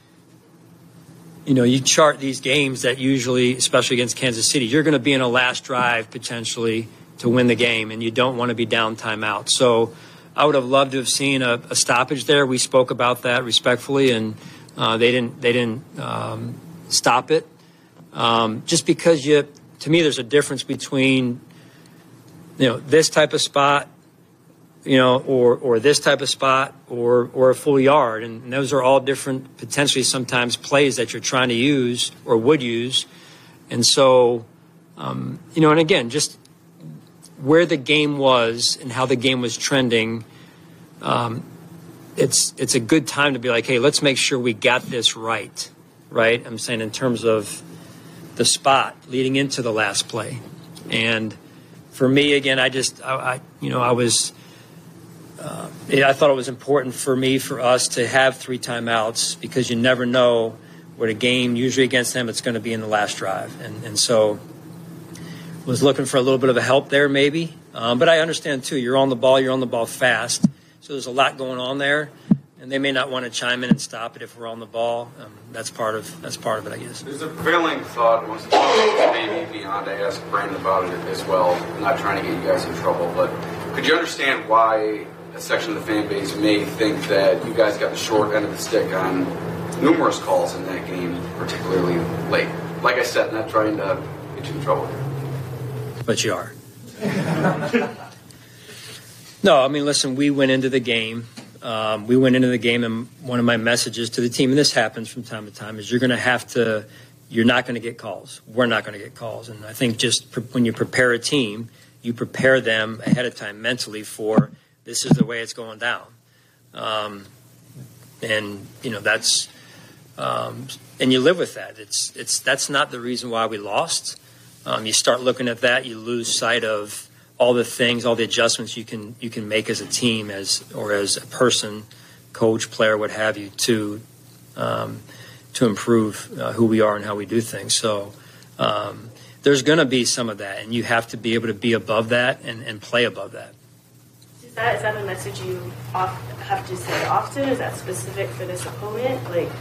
You know, you chart these games that usually, especially against Kansas City, you're going to be in a last drive potentially to win the game, and you don't want to be down timeout. So I would have loved to have seen a, a stoppage there. We spoke about that respectfully, and uh, they didn't they didn't um, stop it. Um, just because you, to me, there's a difference between, you know, this type of spot, you know, or or this type of spot, or or a full yard, and, and those are all different, potentially sometimes plays that you're trying to use or would use, and so, um, you know, and again, just where the game was and how the game was trending, um, it's it's a good time to be like, hey, let's make sure we got this right, right? I'm saying in terms of the spot leading into the last play, and for me, again, I just, I, I you know, I was, uh, I thought it was important for me, for us to have three timeouts, because you never know what a game, usually against them, it's going to be in the last drive, and and so. Was looking for a little bit of a help there, maybe. Um, but I understand, too, you're on the ball, you're on the ball fast. So there's a lot going on there. And they may not want to chime in and stop it if we're on the ball. Um, that's part of that's part of it, I guess. There's a prevailing thought, once maybe beyond, I asked Brandon about it as well. I'm not trying to get you guys in trouble, but could you understand why a section of the fan base may think that you guys got the short end of the stick on numerous calls in that game, particularly late? Like I said, not trying to get you in trouble here. But you are. No, I mean, listen, we went into the game. Um, we went into the game, and one of my messages to the team, and this happens from time to time, is you're going to have to, you're not going to get calls. We're not going to get calls. And I think just pre- when you prepare a team, you prepare them ahead of time mentally for this is the way it's going down. Um, and, you know, that's, um, and you live with that. It's, it's, that's not the reason why we lost. Um, you start looking at that, you lose sight of all the things, all the adjustments you can you can make as a team, as or as a person, coach, player, what have you, to um, to improve uh, who we are and how we do things. So um, there's going to be some of that, and you have to be able to be above that and, and play above that. Is that is that a message you oft, have to say often? Is that specific for this opponent? Like.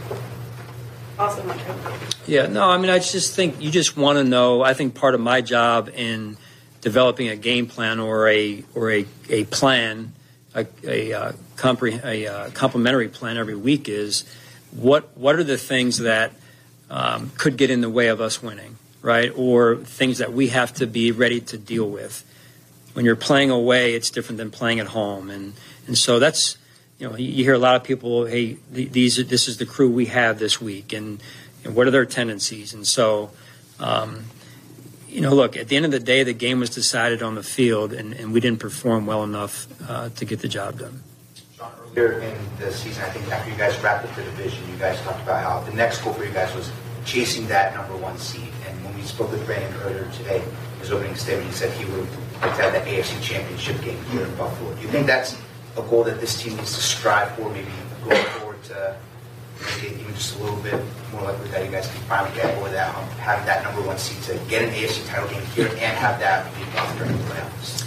Also not trying to... Yeah, no, I mean, I just think you just want to know. I think part of my job in developing a game plan or a or a, a plan, a, a, uh, compre- a uh, complementary plan every week is what what are the things that um, could get in the way of us winning, right? Or things that we have to be ready to deal with. When you're playing away, it's different than playing at home, and and so that's. You know, you hear a lot of people, hey, these this is the crew we have this week, and, and what are their tendencies? And so, um, you know, look, at the end of the day, the game was decided on the field, and, and we didn't perform well enough uh, to get the job done. Sean, earlier in the season, I think after you guys wrapped up the division, you guys talked about how the next goal for you guys was chasing that number one seed. And when we spoke with Brandon earlier today, his opening statement, he said he would like to have that A F C Championship game here in Buffalo. Do you think that's a goal that this team needs to strive for, maybe going forward to make it even just a little bit more likely that you guys can finally get over that, um, having that number one seed to get an A F C title game here and have that be done during the playoffs?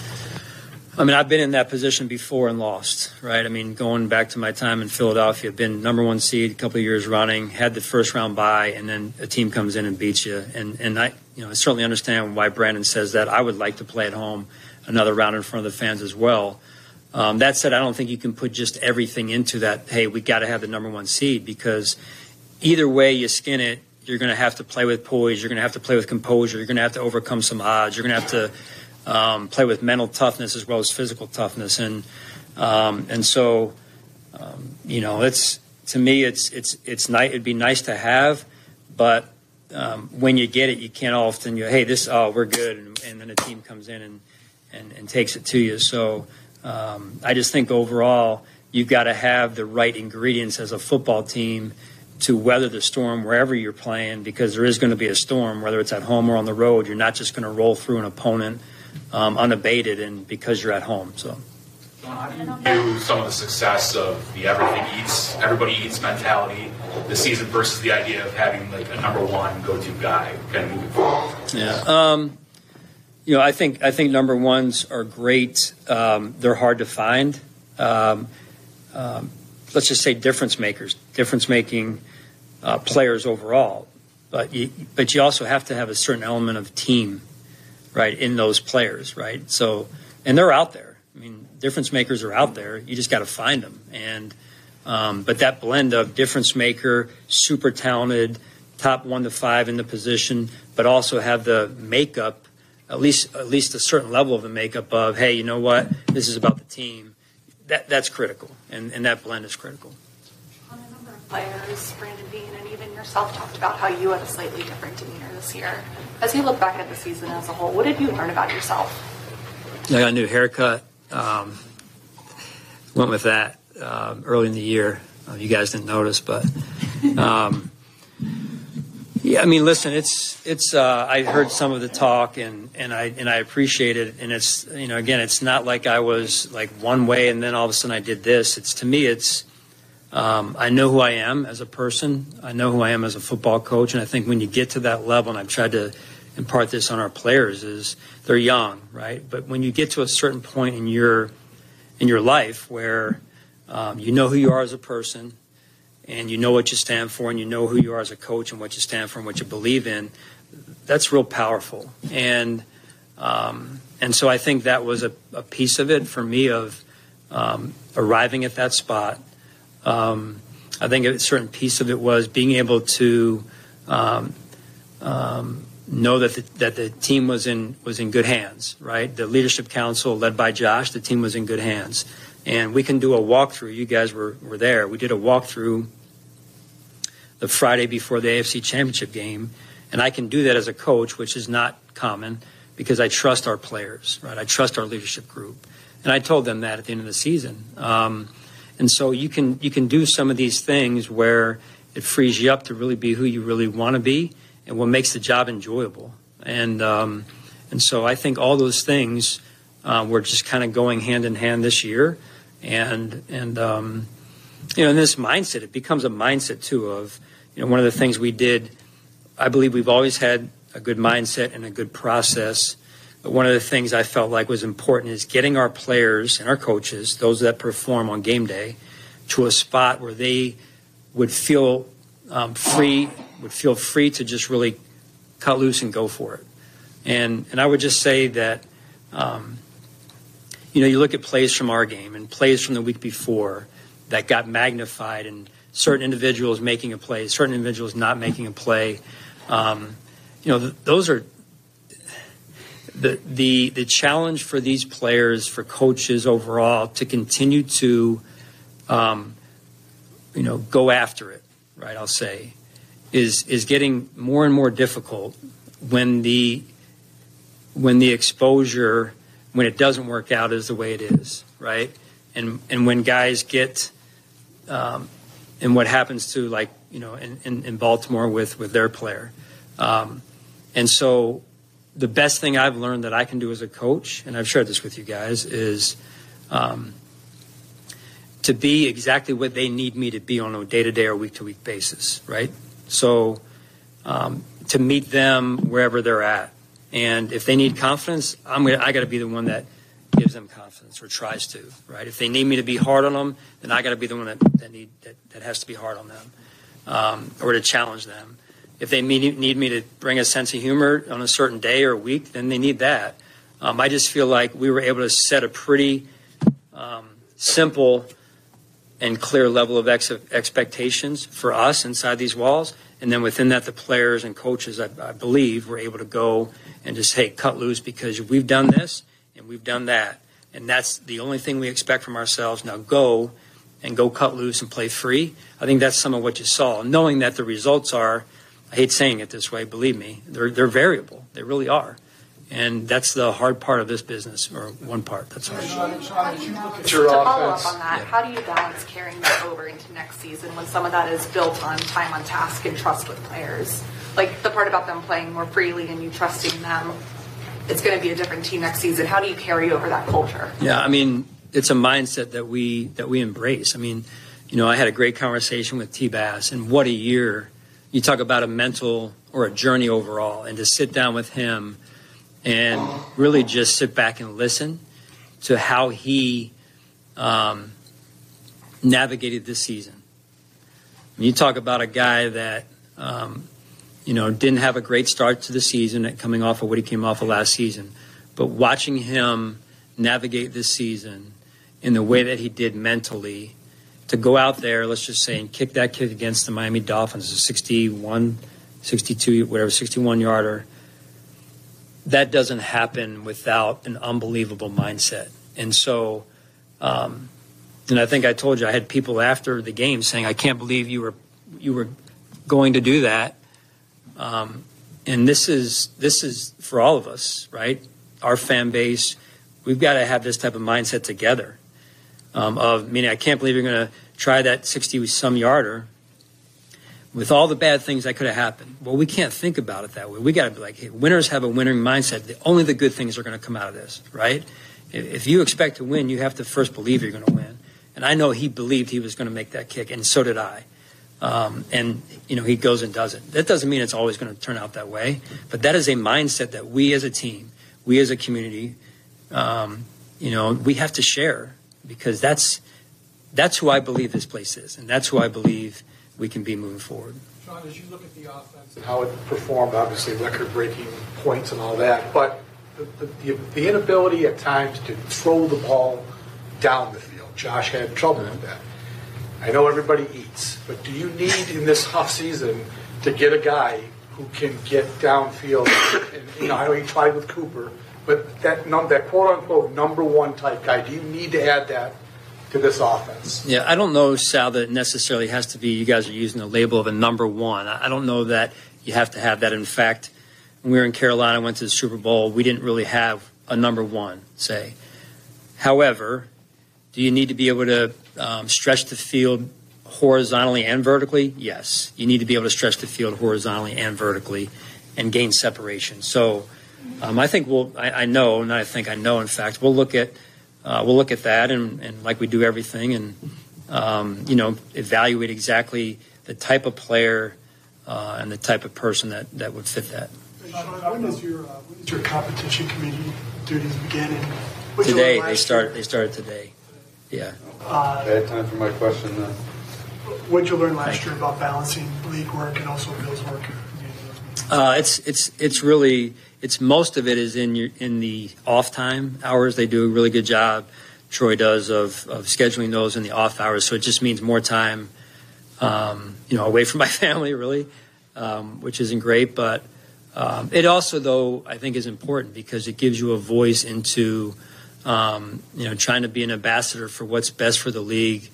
I mean, I've been in that position before and lost, right? I mean, going back to my time in Philadelphia, been number one seed a couple of years running, had the first round bye, and then a team comes in and beats you. And and I, you know, I certainly understand why Brandon says that. I would like to play at home another round in front of the fans as well. Um, that said, I don't think you can put just everything into that, hey, we got to have the number one seed, because either way you skin it, you're going to have to play with poise, you're going to have to play with composure, you're going to have to overcome some odds, you're going to have to um, play with mental toughness as well as physical toughness. And um, and so, um, you know, it's to me, it's it's it's nice. It'd be nice to have, but um, when you get it, you can't often, you hey, this, oh, we're good, and, and then a team comes in and, and, and takes it to you. So, Um, I just think overall you've got to have the right ingredients as a football team to weather the storm wherever you're playing, because there is going to be a storm, whether it's at home or on the road. You're not just going to roll through an opponent um, unabated and because you're at home. So, how do you view some of the success of the everything eats, everybody eats mentality this season versus the idea of having like a number one go-to guy kind of moving forward? Yeah. Um, You know, I think I think number ones are great. Um, they're hard to find. Um, um, let's just say difference makers, difference making uh, players overall. But you, but you also have to have a certain element of team, right, in those players, right? So, and they're out there. I mean, difference makers are out there. You just got to find them. And um, but that blend of difference maker, super talented, top one to five in the position, but also have the makeup, at least at least a certain level of the makeup of, hey, you know what, this is about the team. That that's critical, and, and that blend is critical. On a number of players, Brandon Beane and even yourself talked about how you had a slightly different demeanor this year. As you look back at the season as a whole, what did you learn about yourself? I got a new haircut. Um, went with that um, early in the year. Uh, you guys didn't notice, but um, yeah, I mean, listen, it's it's. Uh, I heard some of the talk, and, and I and I appreciate it. And it's, you know, again, it's not like I was like one way and then all of a sudden I did this. It's, to me, it's um, I know who I am as a person. I know who I am as a football coach, and I think when you get to that level, and I've tried to impart this on our players, is they're young, right? But when you get to a certain point in your in your life where um, you know who you are as a person, and you know what you stand for, and you know who you are as a coach and what you stand for and what you believe in, that's real powerful. And um, and so I think that was a, a piece of it for me of um, arriving at that spot. Um, I think a certain piece of it was being able to um, um, know that the, that the team was in was in good hands, right? The leadership council led by Josh, the team was in good hands. And we can do a walkthrough. You guys were, were there. We did a walkthrough the Friday before the A F C Championship game. And I can do that as a coach, which is not common, because I trust our players, right? I trust our leadership group. And I told them that at the end of the season. Um, and so you can you can do some of these things where it frees you up to really be who you really want to be and what makes the job enjoyable. And um, and so I think all those things uh, were just kind of going hand in hand this year. And, and um, you know, in this mindset, it becomes a mindset, too, of, you know, one of the things we did, I believe we've always had a good mindset and a good process. But one of the things I felt like was important is getting our players and our coaches, those that perform on game day, to a spot where they would feel um, free, would feel free to just really cut loose and go for it. And, and I would just say that, um, you know, you look at plays from our game and plays from the week before that got magnified, and certain individuals making a play, certain individuals not making a play. Um, you know, th- those are the the the challenge for these players, for coaches overall, to continue to, um, you know, go after it. Right, I'll say, is is getting more and more difficult when the when the exposure, when it doesn't work out is the way it is, right? And and when guys get, um, and what happens to, like, you know, in, in, in Baltimore with, with their player. Um, and so the best thing I've learned that I can do as a coach, and I've shared this with you guys, is um, to be exactly what they need me to be on a day-to-day or week-to-week basis, right? So um, to meet them wherever they're at. And if they need confidence, I'm gonna, I got to be the one that gives them confidence or tries to, right? If they need me to be hard on them, then I got to be the one that, that need that, that has to be hard on them, um, or to challenge them. If they need, need me to bring a sense of humor on a certain day or week, then they need that. Um, I just feel like we were able to set a pretty um, simple and clear level of ex- expectations for us inside these walls. And then within that, the players and coaches, I, I believe, were able to go and just, hey, cut loose, because we've done this and we've done that. And that's the only thing we expect from ourselves. Now go and go cut loose and play free. I think that's some of what you saw, knowing that the results are, I hate saying it this way, believe me, they're, they're variable. They really are. And that's the hard part of this business, or one part. That's hard. To follow up on that, yeah. How do you balance carrying that over into next season when some of that is built on time on task and trust with players? Like the part about them playing more freely and you trusting them, it's going to be a different team next season. How do you carry over that culture? Yeah, I mean, it's a mindset that we that we embrace. I mean, you know, I had a great conversation with T-Bass, and what a year. You talk about a mental or a journey overall, and to sit down with him and really just sit back and listen to how he um, navigated this season. When you talk about a guy that, um, you know, didn't have a great start to the season, coming off of what he came off of last season, but watching him navigate this season in the way that he did mentally, to go out there, let's just say, and kick that kick against the Miami Dolphins, a sixty-one, sixty-two, whatever, sixty-one yarder, that doesn't happen without an unbelievable mindset. And so, um, and I think I told you, I had people after the game saying, I can't believe you were you were going to do that. Um, and this is this is for all of us, right? Our fan base, we've got to have this type of mindset together. Um, of meaning, I can't believe you're going to try that sixty-some yarder with all the bad things that could have happened. Well, we can't think about it that way. We got to be like, hey, winners have a winning mindset. The, only the good things are going to come out of this, right? If, if you expect to win, you have to first believe you're going to win. And I know he believed he was going to make that kick, and so did I. Um, and, you know, he goes and does it. That doesn't mean it's always going to turn out that way, but that is a mindset that we as a team, we as a community, um, you know, we have to share, because that's that's who I believe this place is, and that's who I believe we can be moving forward. Sean, as you look at the offense and how it performed, obviously record-breaking points and all that, but the, the, the inability at times to throw the ball down the field, Josh had trouble with that. I know everybody eats, but do you need in this offseason to get a guy who can get downfield? And, you know, I know he tried with Cooper, but that num- that quote-unquote number one type guy, do you need to add that to this offense? Yeah, I don't know, Sal, that it necessarily has to be, you guys are using the label of a number one. I don't know that you have to have that. In fact, when we were in Carolina, went to the Super Bowl, we didn't really have a number one, say. However, do you need to be able to um, stretch the field horizontally and vertically? Yes. You need to be able to stretch the field horizontally and vertically and gain separation. So um, I think we'll, I, I know, not I think, I know, in fact, we'll look at uh, we'll look at that and, and like we do everything and, um, you know, evaluate exactly the type of player uh, and the type of person that, that would fit that. When does your, uh, when does your competition committee duties begin? And today, they start. They started today. Yeah. Uh, Bad time for my question then. What did you learn last year about balancing league work and also Bill's work? Uh, it's it's it's really it's most of it is in your in the off time hours. They do a really good job. Troy does of of scheduling those in the off hours. So it just means more time, um, you know, away from my family, really, um, which isn't great. But um, it also, though, I think is important because it gives you a voice into. Um, you know, trying to be an ambassador for what's best for the league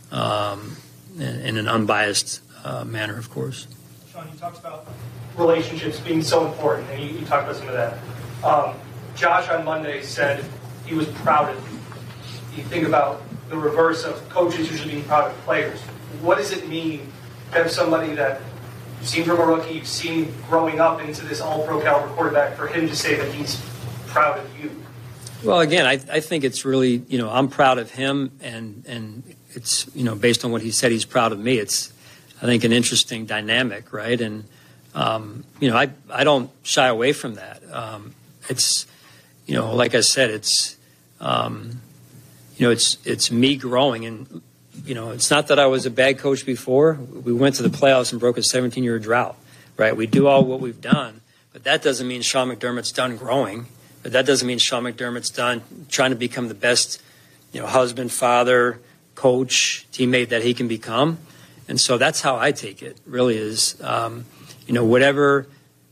um, in, in an unbiased uh, manner, of course. Sean, you talked about relationships being so important, and you, you talked about some of that. Um, Josh on Monday said he was proud of you. You think about the reverse of coaches usually being proud of players. What does it mean to have somebody that you've seen from a rookie, you've seen growing up into this all-pro caliber quarterback, for him to say that he's proud of you? Well, again, I, I think it's really, you know, I'm proud of him, and and it's, you know, based on what he said, he's proud of me. It's, I think, an interesting dynamic, right? And, um, you know, I I don't shy away from that. Um, it's, you know, like I said, it's, um, you know, it's it's me growing, and, you know, it's not that I was a bad coach before. We went to the playoffs and broke a seventeen-year drought, right? We do all what we've done, but that doesn't mean Sean McDermott's done growing. But that doesn't mean Sean McDermott's done trying to become the best, you know, husband, father, coach, teammate that he can become. And so that's how I take it, really is, um, you know, whatever,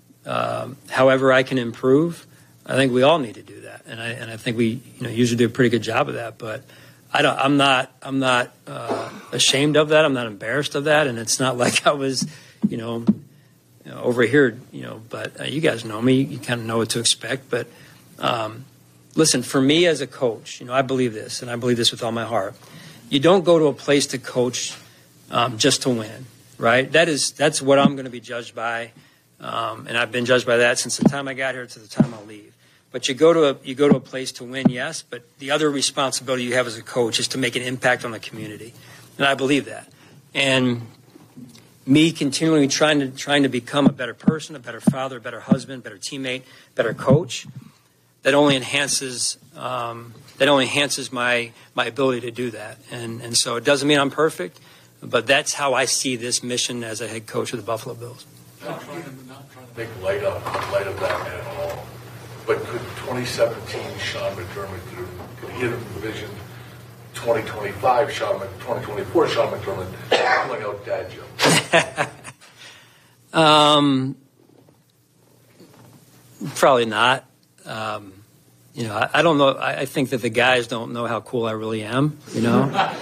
um, however I can improve, I think we all need to do that. And I, and I think we, you know, usually do a pretty good job of that. But I don't, I'm not, I'm not uh, ashamed of that. I'm not embarrassed of that. And it's not like I was, you know, you know over here, you know, but uh, you guys know me. You kind of know what to expect. But Um, listen, for me as a coach, you know, I believe this, and I believe this with all my heart. You don't go to a place to coach um, just to win, right? That is, that's what I'm going to be judged by, um, and I've been judged by that since the time I got here to the time I'll leave. But you go to a you go to a place to win, yes, but the other responsibility you have as a coach is to make an impact on the community, and I believe that. And me continually trying to trying to become a better person, a better father, a better husband, better teammate, better coach. That only enhances um, that only enhances my my ability to do that, and and so it doesn't mean I'm perfect, but that's how I see this mission as a head coach of the Buffalo Bills. Not trying to, not trying to make light of light of that at all, but could twenty seventeen Sean McDermott you envision twenty twenty-five Sean, Mc- twenty twenty-four Sean McDermott pulling out dad jokes? um, probably not. Um, you know, I, I don't know. I, I think that the guys don't know how cool I really am, you know?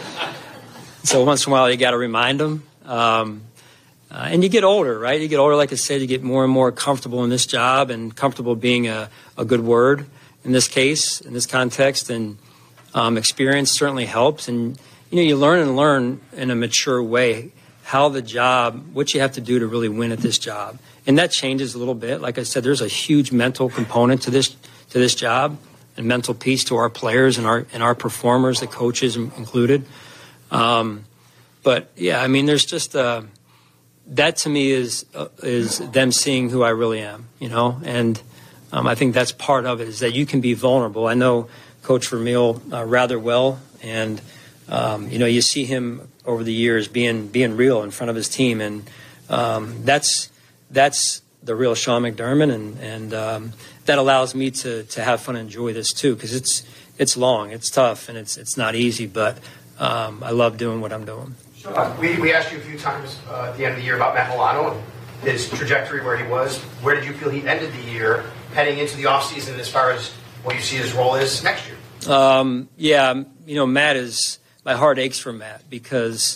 So once in a while you got to remind them. Um, uh, and you get older, right? You get older, like I said, you get more and more comfortable in this job and comfortable being a, a good word in this case, in this context. And um, experience certainly helps. And, you know, you learn and learn in a mature way how the job, what you have to do to really win at this job. And that changes a little bit. Like I said, there's a huge mental component to this to this job and mental piece to our players and our and our performers, the coaches included. Um, but, yeah, I mean, there's just uh, that to me is uh, is them seeing who I really am, you know. And um, I think that's part of it is that you can be vulnerable. I know Coach Vermeil uh, rather well, and, um, you know, you see him over the years being being real in front of his team. And um, that's that's the real Sean McDermott, and, and um, that allows me to, to have fun and enjoy this too, because it's it's long, it's tough, and it's it's not easy, but um, I love doing what I'm doing. Sean, we, we asked you a few times uh, at the end of the year about Matt Milano and his trajectory, where he was. Where did you feel he ended the year heading into the offseason as far as what you see his role is next year? Um, yeah, you know, Matt is, my heart aches for Matt because,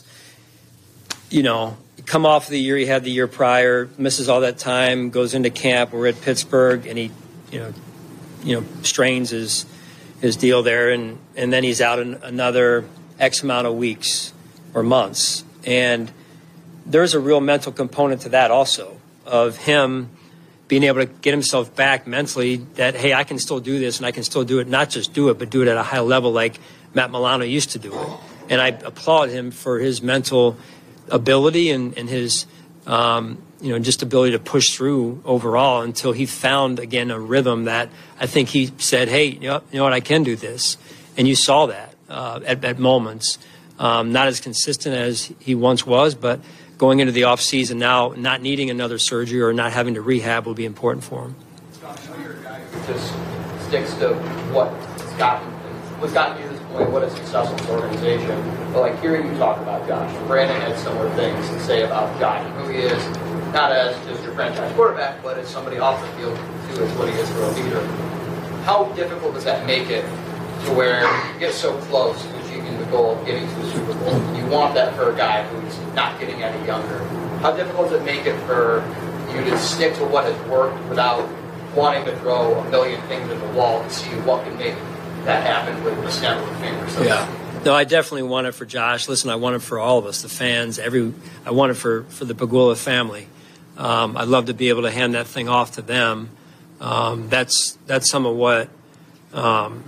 you know, come off the year he had the year prior, misses all that time, goes into camp. We're at Pittsburgh, and he, you know, you know, strains his his deal there, and, and then he's out in another X amount of weeks or months. And there's a real mental component to that also, of him being able to get himself back mentally that, hey, I can still do this, and I can still do it, not just do it, but do it at a high level like Matt Milano used to do it. And I applaud him for his mental ability and, and his, um, you know, just ability to push through overall until he found, again, a rhythm that I think he said, hey, you know, you know what, I can do this. And you saw that uh, at, at moments. Um, not as consistent as he once was, but going into the offseason now, not needing another surgery or not having to rehab will be important for him. Scott, I know you're a guy who just sticks to what's gotten, what's gotten you to this point, what is successful in this organization. But like hearing you talk about Josh, Brandon had similar things to say about Josh, who he is, not as just your franchise quarterback, but as somebody off the field too, is what he is for a leader. How difficult does that make it to where you get so close to achieving the goal of getting to the Super Bowl? You want that for a guy who's not getting any younger. How difficult does it make it for you to stick to what has worked without wanting to throw a million things at the wall to see what can make that happen with a snap of a finger? So yeah. No, I definitely want it for Josh. Listen, I want it for all of us, the fans, every. I want it for, for the Pegula family. Um, I'd love to be able to hand that thing off to them. Um, that's that's some of what, um,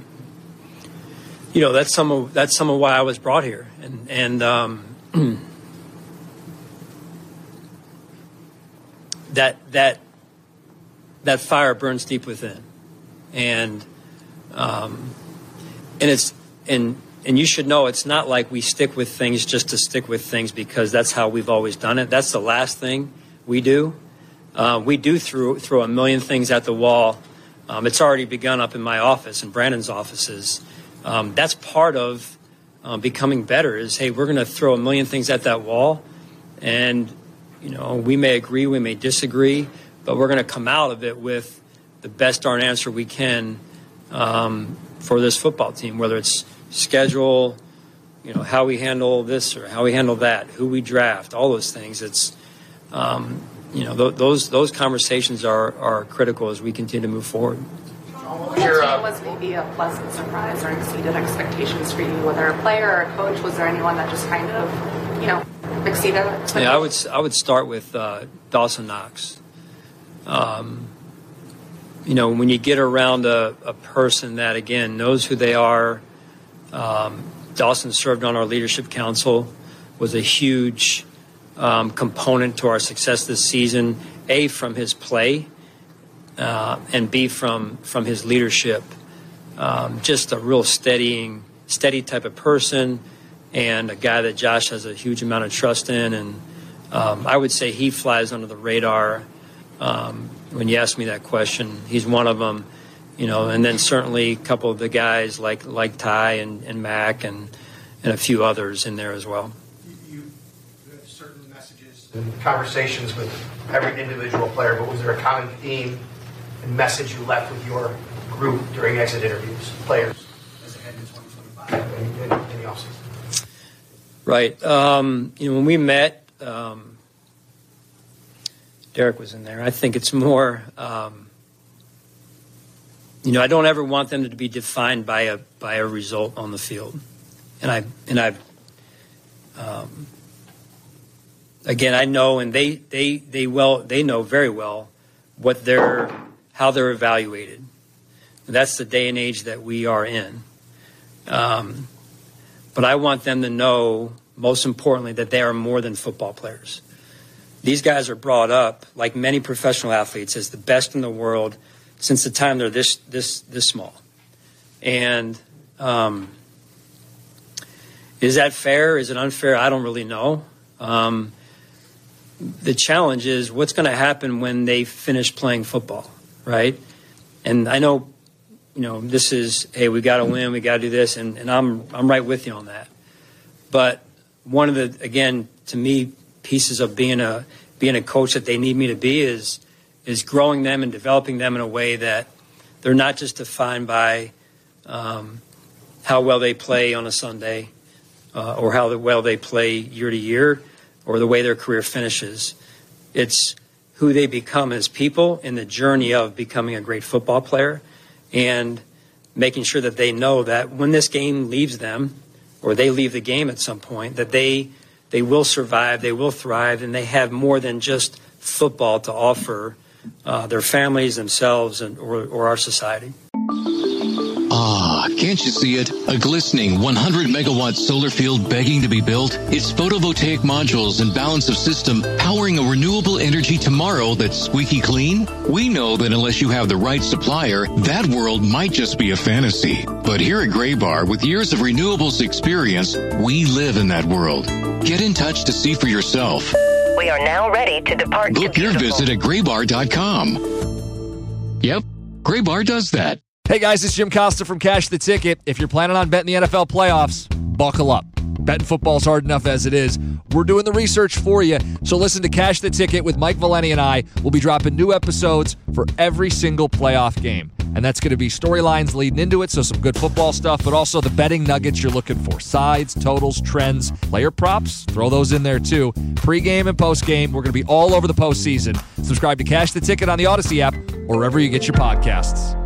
you know, that's some of that's some of why I was brought here, and and um, that that that fire burns deep within, and um, and it's and. And you should know it's not like we stick with things just to stick with things because that's how we've always done it. That's the last thing we do. Uh, we do throw, throw a million things at the wall. Um, it's already begun up in my office and Brandon's offices. Um, that's part of um, becoming better is, hey, we're going to throw a million things at that wall. And, you know, we may agree, we may disagree, but we're going to come out of it with the best darn answer we can um, for this football team, whether it's schedule, you know, how we handle this or how we handle that, who we draft, all those things. It's, um, you know, th- those those conversations are, are critical as we continue to move forward. What team was maybe a pleasant surprise or exceeded expectations for you? Whether a player or a coach, was there anyone that just kind of, you know, exceeded expectations? Yeah, I would I would start with uh, Dawson Knox. Um, you know, when you get around a, a person that, again, knows who they are. Um, Dawson served on our leadership council, was a huge um, component to our success this season, A, from his play, uh, and B, from from his leadership. Um, just a real steadying, steady type of person, and a guy that Josh has a huge amount of trust in. And um, I would say he flies under the radar. Um, when you ask me that question, he's one of them. you know, and then certainly a couple of the guys like like Ty and, and Mac and and a few others in there as well. You have certain messages and conversations with every individual player, but was there a common theme and message you left with your group during exit interviews, players, as they head into twenty twenty-five and in, in the offseason? Right. Um, you know, when we met, um, Derek was in there. I think it's more, um, you know, I don't ever want them to be defined by a by a result on the field, and I and I, um, again, I know, and they they they well they know very well what they're how they're evaluated. And that's the day and age that we are in. Um, but I want them to know, most importantly, that they are more than football players. These guys are brought up, like many professional athletes, as the best in the world since the time they're this this this small. And um, is that fair? Is it unfair? I don't really know. Um, the challenge is what's going to happen when they finish playing football, right? And I know, you know, this is, hey, we got to win, we got to do this, and, and I'm I'm right with you on that. But one of the, again, to me, pieces of being a being a coach that they need me to be is is growing them and developing them in a way that they're not just defined by um, how well they play on a Sunday uh, or how well they play year to year or the way their career finishes. It's who they become as people in the journey of becoming a great football player and making sure that they know that when this game leaves them or they leave the game at some point, that they they will survive, they will thrive, and they have more than just football to offer uh, their families, themselves, and or, or our society. Ah, can't you see it? A glistening one hundred megawatt solar field begging to be built? Its photovoltaic modules and balance of system powering a renewable energy tomorrow that's squeaky clean? We know that unless you have the right supplier, that world might just be a fantasy. But here at Graybar, with years of renewables experience, we live in that world. Get in touch to see for yourself. We are now ready to depart. Book your visit at graybar dot com. Yep, Graybar does that. Hey guys, it's Jim Costa from Cash the Ticket. If you're planning on betting the N F L playoffs, buckle up. Betting football's hard enough as it is. We're doing the research for you, so listen to Cash the Ticket with Mike Valeni and I. We'll be dropping new episodes for every single playoff game. And that's going to be storylines leading into it, so some good football stuff, but also the betting nuggets you're looking for. Sides, totals, trends, player props, throw those in there too. Pre-game and post-game, we're going to be all over the postseason. Subscribe to Cash the Ticket on the Odyssey app or wherever you get your podcasts.